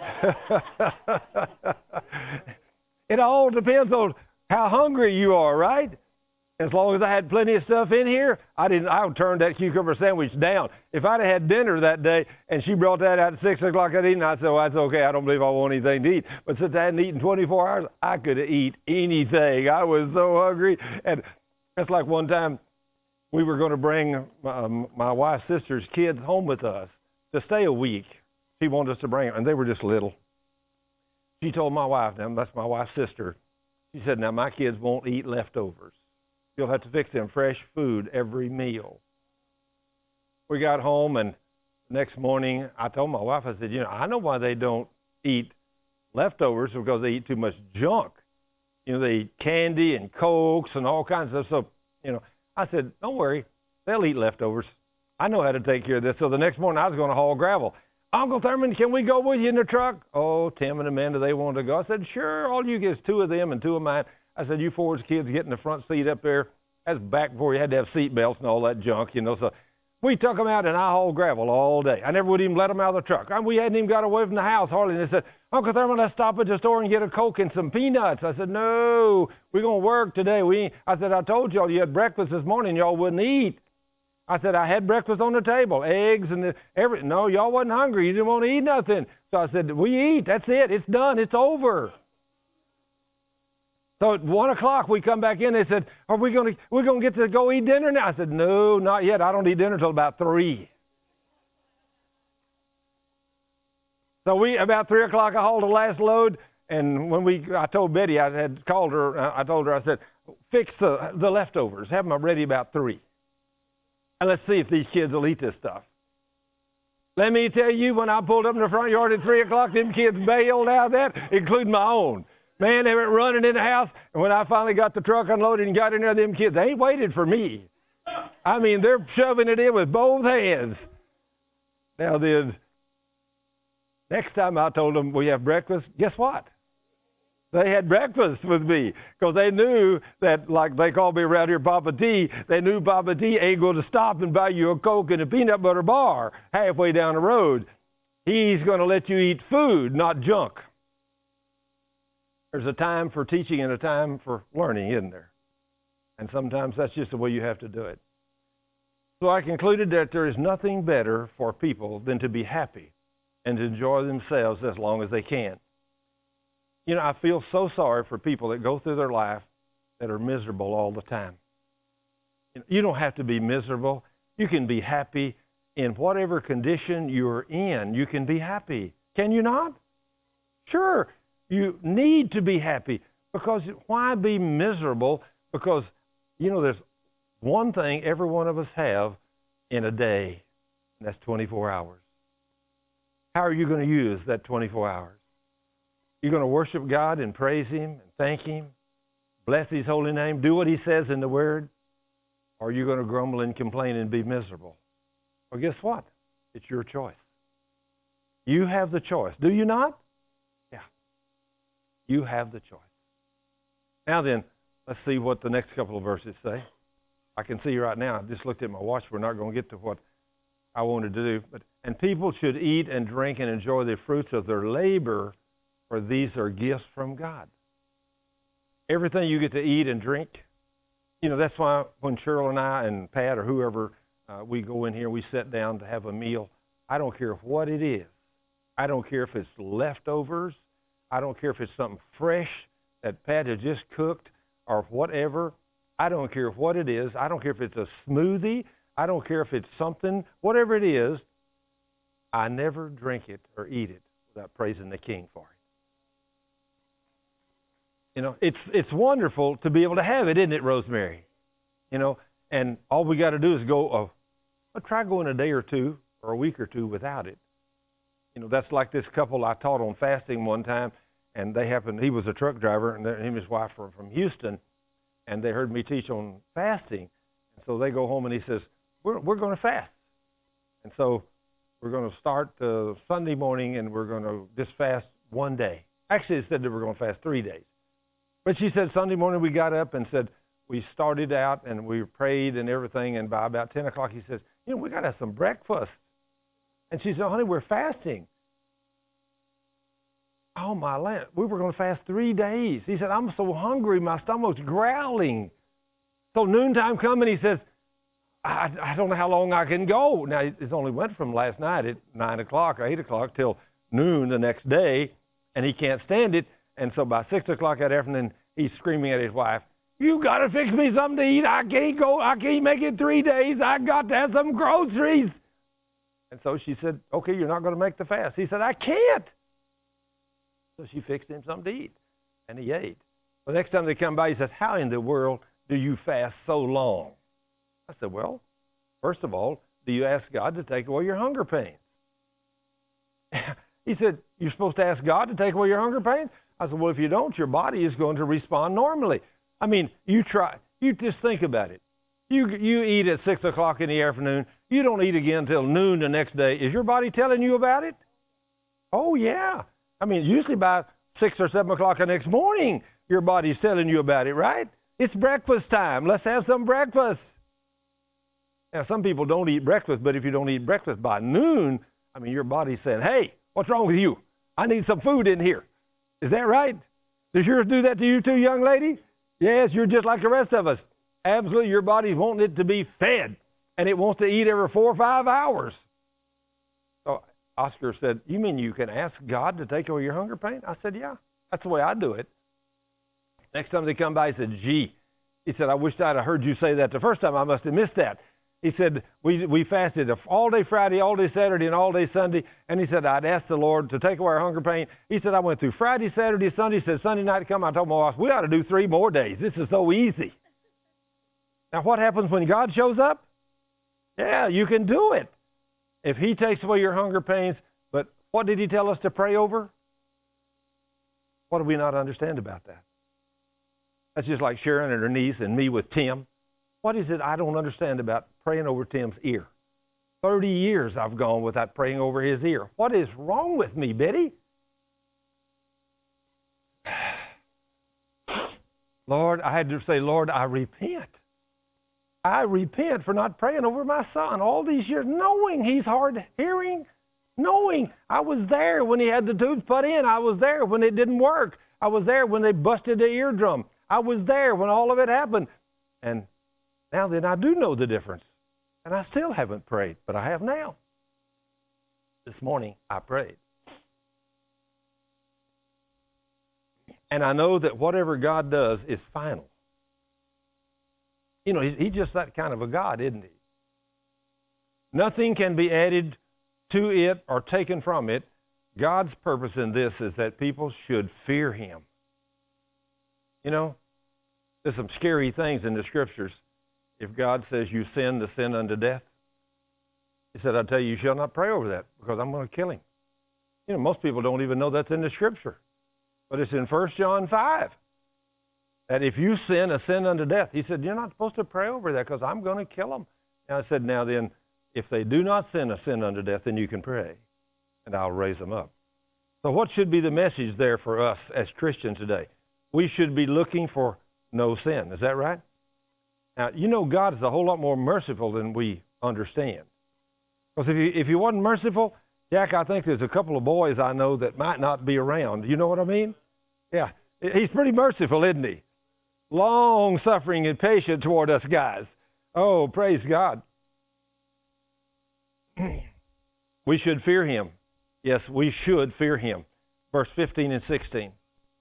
It all depends on how hungry you are, right? As long as I had plenty of stuff in here, I didn't. I would turn that cucumber sandwich down. If I'd have had dinner that day and she brought that out at six o'clock, I'd eat, I'd say, well, that's okay. I don't believe I want anything to eat. But since I hadn't eaten twenty-four hours, I could eat anything. I was so hungry. And that's like one time we were going to bring um, my wife's sister's kids home with us to stay a week. She wanted us to bring them, and they were just little. She told my wife, now that's my wife's sister, she said, now my kids won't eat leftovers. You'll have to fix them fresh food every meal. We got home, and next morning I told my wife, I said, you know, I know why they don't eat leftovers, because they eat too much junk. You know, they eat candy and Cokes and all kinds of stuff. So, you know, I said, don't worry, they'll eat leftovers. I know how to take care of this. So the next morning I was going to haul gravel. Uncle Thurman, can we go with you in the truck? Oh, Tim and Amanda, they wanted to go. I said, sure, all you get is two of them and two of mine. I said, you Ford's kids get in the front seat up there. That's back before you had to have seat belts and all that junk, you know. So we took them out, and I hauled gravel all day. I never would even let them out of the truck. I, we hadn't even got away from the house hardly. And they said, Uncle Thurman, let's stop at the store and get a Coke and some peanuts. I said, no, we're going to work today. We ain't. I said, I told y'all you had breakfast this morning. Y'all wouldn't eat. I said, I had breakfast on the table, eggs and the, everything. No, y'all wasn't hungry. You didn't want to eat nothing. So I said, we eat. That's it. It's done. It's over. So at one o'clock we come back in. They said, "Are we going to we're going to get to go eat dinner now?" I said, "No, not yet. I don't eat dinner until about three." So we about three o'clock I hauled the last load, and when we I told Betty, I had called her. I told her, I said, "Fix the the leftovers. Have them ready about three, and let's see if these kids will eat this stuff." Let me tell you, when I pulled up in the front yard at three o'clock, them kids bailed out of that, including my own. Man, they went running in the house, and when I finally got the truck unloaded and got in there, them kids, they ain't waited for me. I mean, they're shoving it in with both hands. Now then, next time I told them we have breakfast, guess what? They had breakfast with me, because they knew that, like they call me around here Papa T, they knew Papa T ain't going to stop and buy you a Coke and a peanut butter bar halfway down the road. He's going to let you eat food, not junk. There's a time for teaching and a time for learning, isn't there? And sometimes that's just the way you have to do it. So I concluded that there is nothing better for people than to be happy and to enjoy themselves as long as they can. You know, I feel so sorry for people that go through their life that are miserable all the time. You don't have to be miserable. You can be happy in whatever condition you're in. You can be happy. Can you not? Sure. You need to be happy, because why be miserable? Because, you know, there's one thing every one of us have in a day, and that's twenty-four hours. How are you going to use that twenty-four hours? You're going to worship God and praise Him and thank Him, bless His holy name, do what He says in the Word, or are you going to grumble and complain and be miserable? Well, guess what? It's your choice. You have the choice. Do you not? You have the choice. Now then, let's see what the next couple of verses say. I can see right now, I just looked at my watch, we're not going to get to what I wanted to do. But and people should eat and drink and enjoy the fruits of their labor, for these are gifts from God. Everything you get to eat and drink, you know, that's why when Cheryl and I and Pat or whoever, uh, we go in here, we sit down to have a meal. I don't care what it is. I don't care if it's leftovers. I don't care if it's something fresh that Pat has just cooked or whatever. I don't care what it is. I don't care if it's a smoothie. I don't care if it's something, whatever it is. I never drink it or eat it without praising the King for it. You know, it's it's wonderful to be able to have it, isn't it, Rosemary? You know, and all we got to do is go, uh, well, try going a day or two or a week or two without it. You know, that's like this couple I taught on fasting one time, and they happened, he was a truck driver, and him and his wife were from Houston, and they heard me teach on fasting. And so they go home, and he says, we're, we're going to fast. And so we're going to start uh, Sunday morning, and we're going to just fast one day. Actually, it said that we're going to fast three days. But she said Sunday morning we got up and said, we started out, and we prayed and everything, and by about ten o'clock he says, you know, we got to have some breakfast. And she said, honey, we're fasting. Oh, my land. We were going to fast three days. He said, I'm so hungry. My stomach's growling. So noontime come, and he says, I, I don't know how long I can go. Now, it only went from last night at nine o'clock or eight o'clock till noon the next day, and he can't stand it. And so by six o'clock that afternoon, he's screaming at his wife, you got to fix me something to eat. I can't go. I can't make it three days. I got to have some groceries. And so she said, okay, you're not going to make the fast. He said, I can't. So she fixed him something to eat, and he ate. The next time they come by, he says, how in the world do you fast so long? I said, well, first of all, do you ask God to take away your hunger pains? He said, you're supposed to ask God to take away your hunger pains? I said, well, if you don't, your body is going to respond normally. I mean, you try, you just think about it. You you eat at six o'clock in the afternoon. You don't eat again until noon the next day. Is your body telling you about it? Oh, yeah. I mean, usually by six or seven o'clock the next morning, your body's telling you about it, right? It's breakfast time. Let's have some breakfast. Now, some people don't eat breakfast, but if you don't eat breakfast by noon, I mean, your body's saying, hey, what's wrong with you? I need some food in here. Is that right? Does yours do that to you too, young lady? Yes, you're just like the rest of us. Absolutely, your body's wanting it to be fed, and it wants to eat every four or five hours. So Oscar said, you mean you can ask God to take away your hunger pain? I said, yeah, that's the way I do it. Next time they come by, he said, gee. He said, I wish I'd have heard you say that the first time. I must have missed that. He said, we we fasted all day Friday, all day Saturday, and all day Sunday. And he said, I'd asked the Lord to take away our hunger pain. He said, I went through Friday, Saturday, Sunday. He said, Sunday night come, I told my wife, we ought to do three more days. This is so easy. Now, what happens when God shows up? Yeah, you can do it. If he takes away your hunger pains, but what did he tell us to pray over? What do we not understand about that? That's just like Sharon and her niece and me with Tim. What is it I don't understand about praying over Tim's ear? Thirty years I've gone without praying over his ear. What is wrong with me, Betty? Lord, I had to say, Lord, I repent. I repent for not praying over my son all these years, knowing he's hard hearing, knowing I was there when he had the tubes put in. I was there when it didn't work. I was there when they busted the eardrum. I was there when all of it happened. And now then I do know the difference. And I still haven't prayed, but I have now. This morning I prayed. And I know that whatever God does is final. You know, he's just that kind of a God, isn't he? Nothing can be added to it or taken from it. God's purpose in this is that people should fear him. You know, there's some scary things in the scriptures. If God says you sin, the sin unto death, he said, I tell you, you shall not pray over that because I'm going to kill him. You know, most people don't even know that's in the scripture. But it's in First John five. That if you sin, a sin unto death. He said, you're not supposed to pray over that because I'm going to kill them. And I said, now then, if they do not sin a sin unto death, then you can pray, and I'll raise them up. So what should be the message there for us as Christians today? We should be looking for no sin. Is that right? Now, you know God is a whole lot more merciful than we understand. Because if he, if he wasn't merciful, Jack, I think there's a couple of boys I know that might not be around. You know what I mean? Yeah. He's pretty merciful, isn't he? Long-suffering and patient toward us guys. Oh, praise God. We should fear him. Yes, we should fear him. Verse fifteen and sixteen.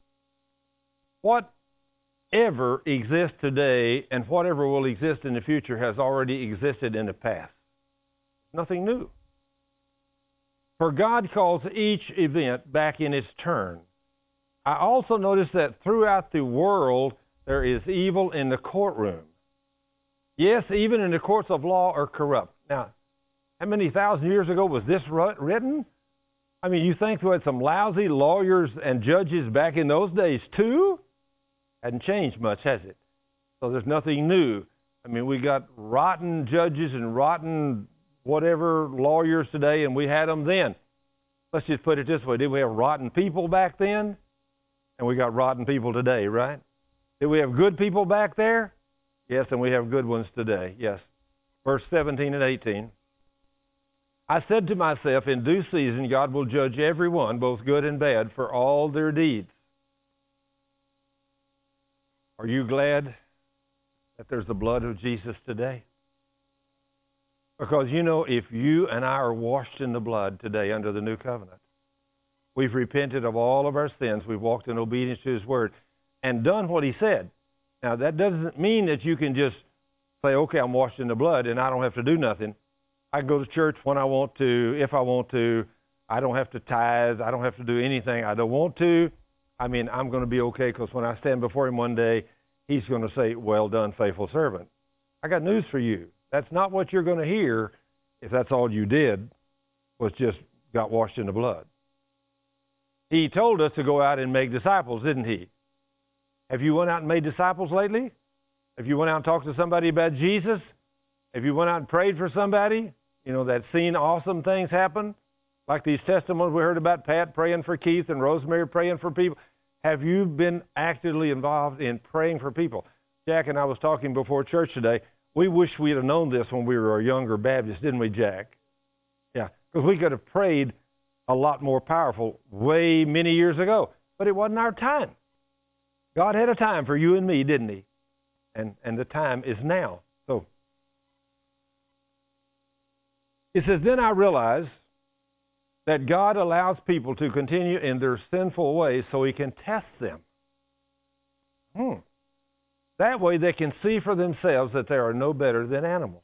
Whatever exists today and whatever will exist in the future has already existed in the past. Nothing new. For God calls each event back in its turn. I also notice that throughout the world there is evil in the courtroom. Yes, even in the courts of law are corrupt. Now, how many thousand years ago was this written? I mean, you think we had some lousy lawyers and judges back in those days too? Hadn't changed much, has it? So there's nothing new. I mean, we got rotten judges and rotten whatever lawyers today, and we had them then. Let's just put it this way. Did we have rotten people back then? And we got rotten people today, right? Did we have good people back there? Yes, and we have good ones today. Yes. Verse seventeen and eighteen. I said to myself, in due season God will judge everyone, both good and bad, for all their deeds. Are you glad that there's the blood of Jesus today? Because, you know, if you and I are washed in the blood today under the new covenant, we've repented of all of our sins, we've walked in obedience to his word, and done what he said. Now, that doesn't mean that you can just say, okay, I'm washed in the blood and I don't have to do nothing. I go to church when I want to, if I want to. I don't have to tithe. I don't have to do anything I don't want to. I mean, I'm going to be okay because when I stand before him one day, he's going to say, well done, faithful servant. I got news for you. That's not what you're going to hear if that's all you did was just got washed in the blood. He told us to go out and make disciples, didn't he? Have you went out and made disciples lately? Have you went out and talked to somebody about Jesus? Have you went out and prayed for somebody? You know, that seen awesome things happen? Like these testimonies we heard about, Pat praying for Keith and Rosemary praying for people. Have you been actively involved in praying for people? Jack and I was talking before church today. We wish we'd have known this when we were a younger Baptist, didn't we, Jack? Yeah, because we could have prayed a lot more powerful way many years ago. But it wasn't our time. God had a time for you and me, didn't he? And and the time is now. So it says, then I realized that God allows people to continue in their sinful ways so he can test them. Hmm. That way they can see for themselves that they are no better than animals.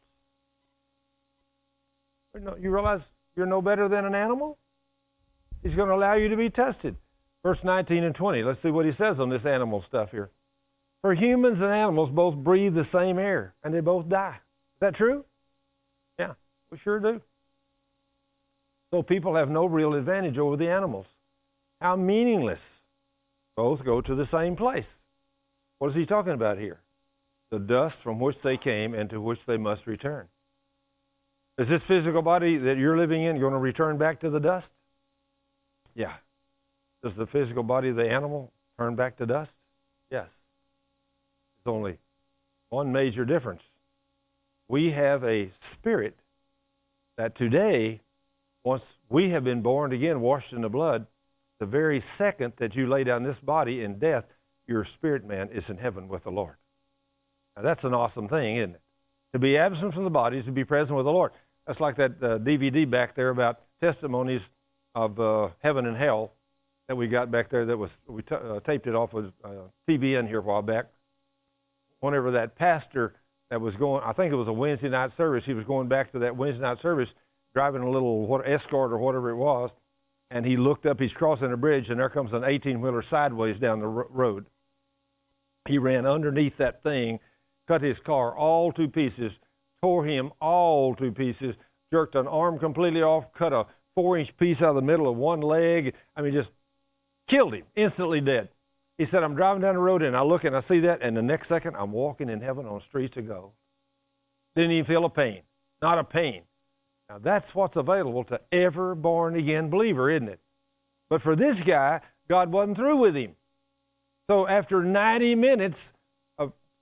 You realize you're no better than an animal? He's going to allow you to be tested. Verse nineteen and twenty. Let's see what he says on this animal stuff here. For humans and animals both breathe the same air, and they both die. Is that true? Yeah, we sure do. So people have no real advantage over the animals. How meaningless. Both go to the same place. What is he talking about here? The dust from which they came and to which they must return. Is this physical body that you're living in going to return back to the dust? Yeah. Does the physical body of the animal turn back to dust? Yes. There's only one major difference. We have a spirit that today, once we have been born again, washed in the blood, the very second that you lay down this body in death, your spirit man is in heaven with the Lord. Now that's an awesome thing, isn't it? To be absent from the body is to be present with the Lord. That's like that uh, D V D back there about testimonies of uh, heaven and hell that we got back there. That was we t- uh, taped it off of uh, T B N here a while back. Whenever that pastor that was going, I think it was a Wednesday night service, he was going back to that Wednesday night service, driving a little what, Escort or whatever it was, and he looked up, he's crossing a bridge, and there comes an eighteen-wheeler sideways down the ro- road. He ran underneath that thing, cut his car all to pieces, tore him all to pieces, jerked an arm completely off, cut a four-inch piece out of the middle of one leg. I mean, just killed him, instantly dead. He said, I'm driving down the road, and I look and I see that, and the next second, I'm walking in heaven on streets of gold. Didn't even feel a pain. Not a pain. Now, that's what's available to every born-again believer, isn't it? But for this guy, God wasn't through with him. So after ninety minutes of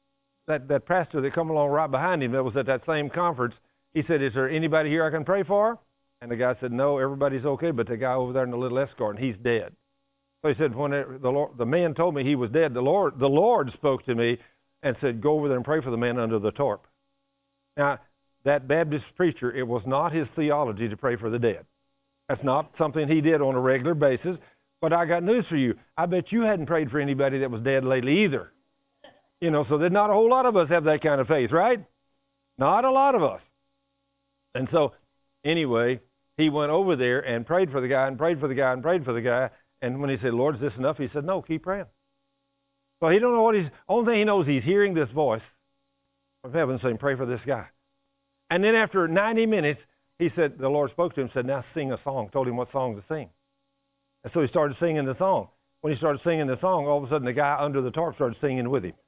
that, that pastor that come along right behind him that was at that same conference, he said, is there anybody here I can pray for? And the guy said, no, everybody's okay, but the guy over there in the little escort, he's dead. So he said, when it, the Lord, the man told me he was dead, the Lord, the Lord spoke to me and said, go over there and pray for the man under the tarp. Now, that Baptist preacher, it was not his theology to pray for the dead. That's not something he did on a regular basis. But I got news for you. I bet you hadn't prayed for anybody that was dead lately either. You know, so there's not a whole lot of us have that kind of faith, right? Not a lot of us. And so, anyway, he went over there and prayed for the guy and prayed for the guy and prayed for the guy. And when he said, Lord, is this enough? He said, no, keep praying. So he don't know what he's, only thing he knows, he's hearing this voice of heaven saying, pray for this guy. And then after ninety minutes, he said, the Lord spoke to him and said, now sing a song. Told him what song to sing. And so he started singing the song. When he started singing the song, all of a sudden the guy under the tarp started singing with him.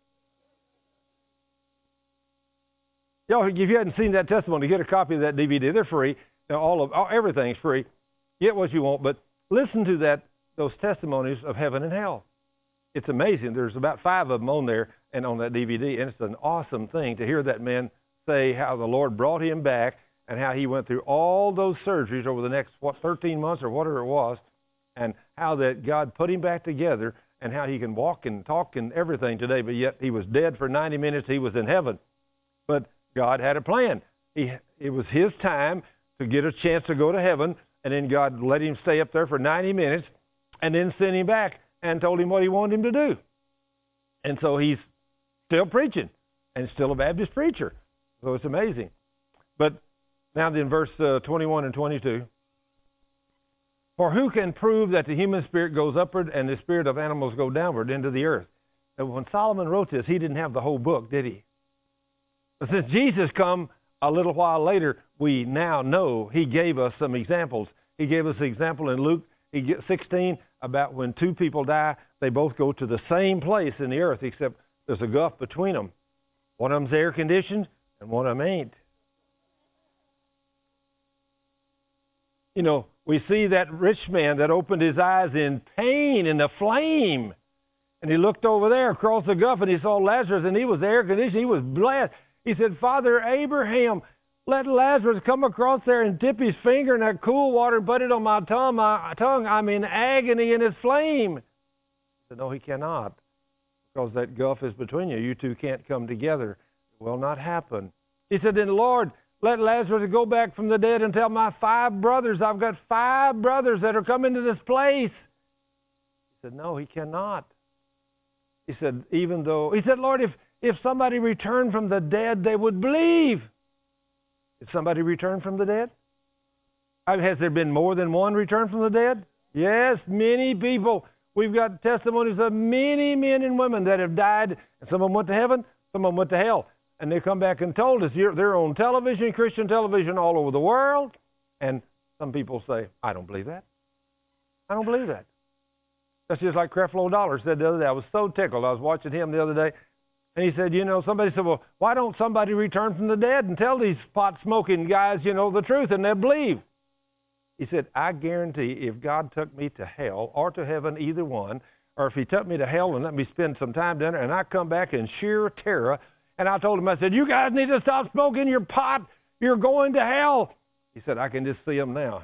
Y'all, if you hadn't seen that testimony, get a copy of that D V D. They're free. Now, all of all, everything's free. Get what you want, but listen to that those testimonies of heaven and hell. It's amazing. There's about five of them on there and on that D V D, and it's an awesome thing to hear that man say how the Lord brought him back and how he went through all those surgeries over the next, what, thirteen months or whatever it was, and how that God put him back together and how he can walk and talk and everything today, but yet he was dead for ninety minutes. He was in heaven. But God had a plan. He, it was his time to get a chance to go to heaven, and then God let him stay up there for ninety minutes and then sent him back and told him what he wanted him to do. And so he's still preaching and still a Baptist preacher. So it's amazing. But now then, verse uh, twenty-one and twenty-two. For who can prove that the human spirit goes upward and the spirit of animals go downward into the earth? And when Solomon wrote this, he didn't have the whole book, did he? But since Jesus come a little while later, we now know he gave us some examples. He gave us an example in Luke sixteen about when two people die, they both go to the same place in the earth, except there's a gulf between them. One of them's air conditioned and one of them ain't. You know, we see that rich man that opened his eyes in pain in the flame. And he looked over there across the gulf and he saw Lazarus and he was air conditioned. He was blessed. He said, Father Abraham, let Lazarus come across there and dip his finger in that cool water and put it on my tongue. My tongue, I'm in agony in his flame. He said, no, he cannot. Because that gulf is between you. You two can't come together. It will not happen. He said, then Lord, let Lazarus go back from the dead and tell my five brothers, I've got five brothers that are coming to this place. He said, no, he cannot. He said, even though, he said, Lord, if, if somebody returned from the dead, they would believe. Did somebody return from the dead? Has there been more than one return from the dead? Yes, many people. We've got testimonies of many men and women that have died. And some of them went to heaven, some of them went to hell. And they come back and told us, they're on television, Christian television all over the world. And some people say, I don't believe that. I don't believe that. That's just like Creflo Dollar said the other day. I was so tickled. I was watching him the other day. And he said, you know, somebody said, well, why don't somebody return from the dead and tell these pot-smoking guys, you know, the truth, and they'll believe? He said, I guarantee if God took me to hell or to heaven, either one, or if he took me to hell and let me spend some time down there, and I come back in sheer terror, and I told him, I said, you guys need to stop smoking your pot. You're going to hell. He said, I can just see them now.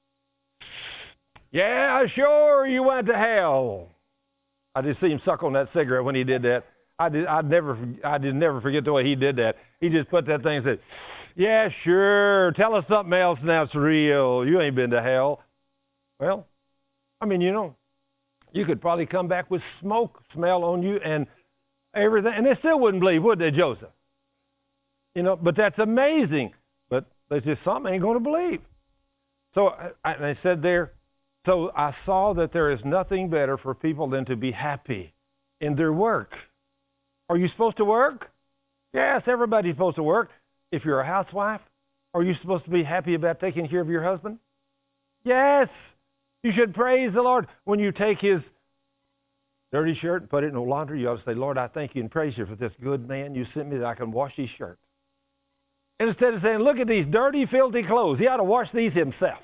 Yeah, sure, you went to hell. I just see him suck on that cigarette when he did that. I did. I'd never. I did never forget the way he did that. He just put that thing and said, "Yeah, sure. Tell us something else now. It's real. You ain't been to hell." Well, I mean, you know, you could probably come back with smoke smell on you and everything, and they still wouldn't believe, would they, Joseph? You know, but that's amazing. But there's just some ain't going to believe. So I, I said there. So I saw that there is nothing better for people than to be happy in their work. Are you supposed to work? Yes, everybody's supposed to work. If you're a housewife, are you supposed to be happy about taking care of your husband? Yes. You should praise the Lord. When you take his dirty shirt and put it in the laundry, you ought to say, Lord, I thank you and praise you for this good man you sent me that I can wash his shirt. And instead of saying, look at these dirty, filthy clothes, he ought to wash these himself.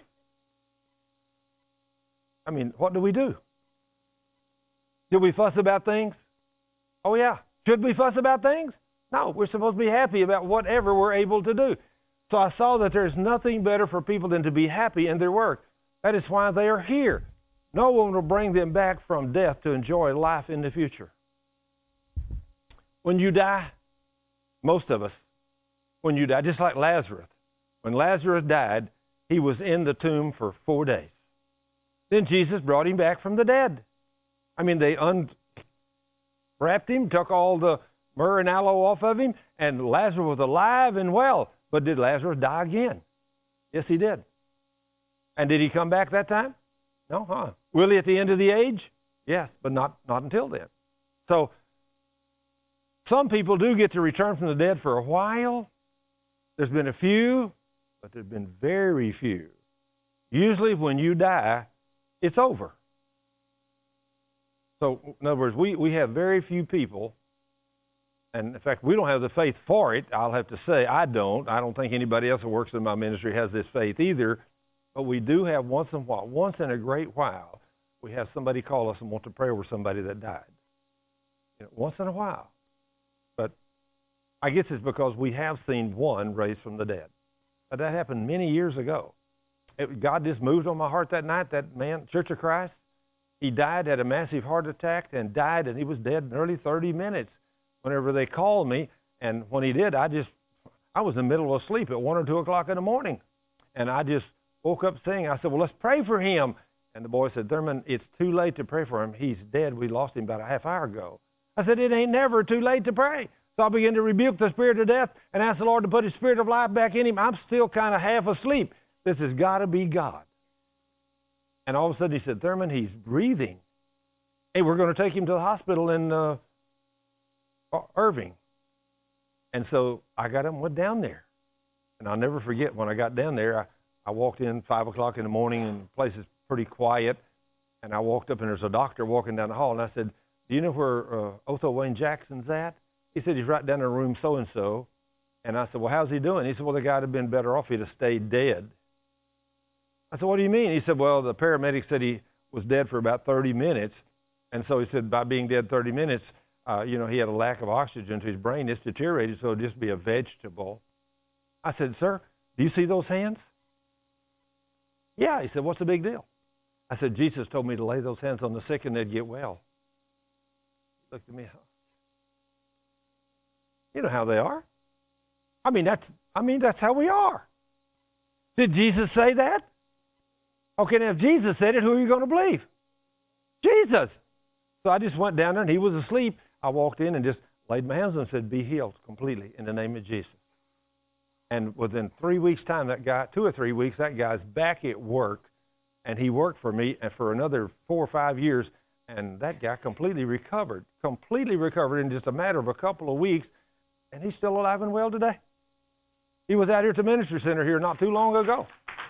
I mean, what do we do? Do we fuss about things? Oh, yeah. Should we fuss about things? No, we're supposed to be happy about whatever we're able to do. So I saw that there's nothing better for people than to be happy in their work. That is why they are here. No one will bring them back from death to enjoy life in the future. When you die, most of us, when you die, just like Lazarus, when Lazarus died, he was in the tomb for four days. Then Jesus brought him back from the dead. I mean, they unwrapped him, took all the myrrh and aloe off of him, and Lazarus was alive and well. But did Lazarus die again? Yes, he did. And did he come back that time? No, huh? Will he at the end of the age? Yes, but not, not until then. So, some people do get to return from the dead for a while. There's been a few, but there's been very few. Usually when you die, it's over. So, in other words, we, we have very few people, and in fact, we don't have the faith for it. I'll have to say, I don't. I don't think anybody else who works in my ministry has this faith either. But we do have once in a while, once in a great while, we have somebody call us and want to pray over somebody that died. You know, once in a while. But I guess it's because we have seen one raised from the dead. But that happened many years ago. It, God just moved on my heart that night. That man, Church of Christ, he died, had a massive heart attack, and died, and he was dead in nearly thirty minutes. Whenever they called me, and when he did, I just, I was in the middle of sleep at one or two o'clock in the morning, and I just woke up singing. I said, well, let's pray for him. And the boy said, Thurman, it's too late to pray for him. He's dead. We lost him about a half hour ago. I said, it ain't never too late to pray. So I began to rebuke the spirit of death and ask the Lord to put his spirit of life back in him. I'm still kind of half asleep. This has got to be God. And all of a sudden he said, Thurman, he's breathing. Hey, we're going to take him to the hospital in uh, Irving. And so I got him and went down there. And I'll never forget when I got down there, I, I walked in five o'clock in the morning and the place is pretty quiet. And I walked up and there's a doctor walking down the hall. And I said, do you know where uh, Otho Wayne Jackson's at? He said, he's right down in room so-and-so. And I said, well, how's he doing? He said, well, the guy would have been better off if he'd have stayed dead. I said, what do you mean? He said, well, the paramedic said he was dead for about thirty minutes. And so he said, by being dead thirty minutes, uh, you know, he had a lack of oxygen to his brain. It's deteriorated, so it'll just be a vegetable. I said, sir, do you see those hands? Yeah. He said, what's the big deal? I said, Jesus told me to lay those hands on the sick and they'd get well. He looked at me. You know how they are. I mean, that's, I mean, that's how we are. Did Jesus say that? Okay, now if Jesus said it, who are you going to believe? Jesus. So I just went down there and he was asleep. I walked in and just laid my hands on him and said, be healed completely in the name of Jesus. And within three weeks' time, that guy, two or three weeks, that guy's back at work. And he worked for me and for another four or five years. And that guy completely recovered, completely recovered in just a matter of a couple of weeks. And he's still alive and well today. He was out here at the ministry center here not too long ago.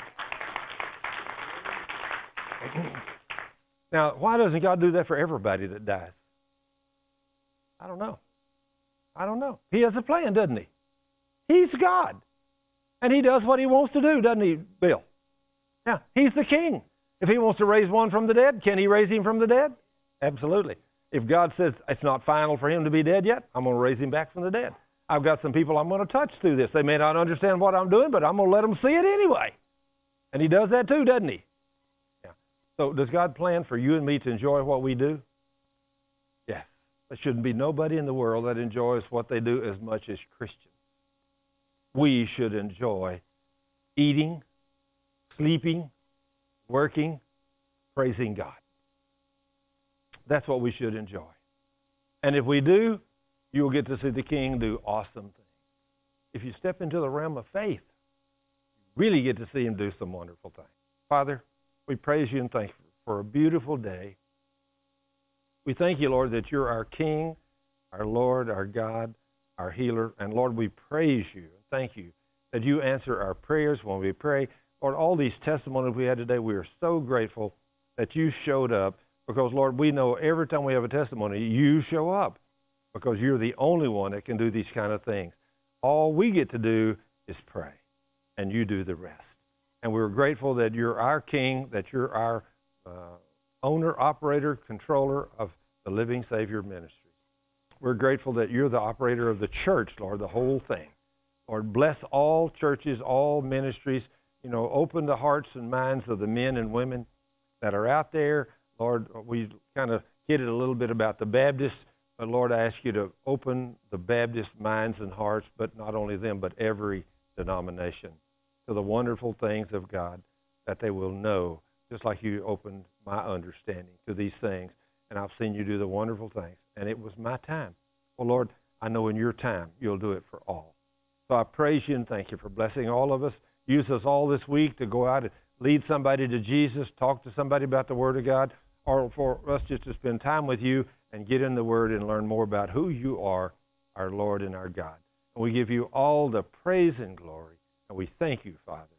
Now, why doesn't God do that for everybody that dies? I don't know. I don't know. He has a plan, doesn't he? He's God. And he does what he wants to do, doesn't he, Bill? Yeah, he's the king. If he wants to raise one from the dead, can he raise him from the dead? Absolutely. If God says it's not final for him to be dead yet, I'm going to raise him back from the dead. I've got some people I'm going to touch through this. They may not understand what I'm doing, but I'm going to let them see it anyway. And he does that too, doesn't he? Yeah. So does God plan for you and me to enjoy what we do? Yes. There shouldn't be nobody in the world that enjoys what they do as much as Christians. We should enjoy eating, sleeping, working, praising God. That's what we should enjoy. And if we do, you will get to see the King do awesome things. If you step into the realm of faith, you really get to see him do some wonderful things. Father, we praise you and thank you for a beautiful day. We thank you, Lord, that you're our King, our Lord, our God, our healer. And Lord, we praise you and thank you that you answer our prayers when we pray. Lord, all these testimonies we had today, we are so grateful that you showed up because, Lord, we know every time we have a testimony, you show up because you're the only one that can do these kind of things. All we get to do is pray, and you do the rest. And we're grateful that you're our King, that you're our uh, owner, operator, controller of the Living Savior Ministry. we're grateful that you're the operator of the church, Lord, the whole thing. Lord, bless all churches, all ministries. You know, open the hearts and minds of the men and women that are out there. Lord, we kind of hit it a little bit about the Baptists, but Lord, I ask you to open the Baptist minds and hearts, but not only them, but every denomination, to the wonderful things of God, that they will know, just like you opened my understanding to these things. And I've seen you do the wonderful things, and it was my time. Well, Lord, I know in your time you'll do it for all. So I praise you and thank you for blessing all of us. Use us all this week to go out and lead somebody to Jesus, talk to somebody about the Word of God, or for us just to spend time with you and get in the Word and learn more about who you are, our Lord and our God. And we give you all the praise and glory, and we thank you, Father.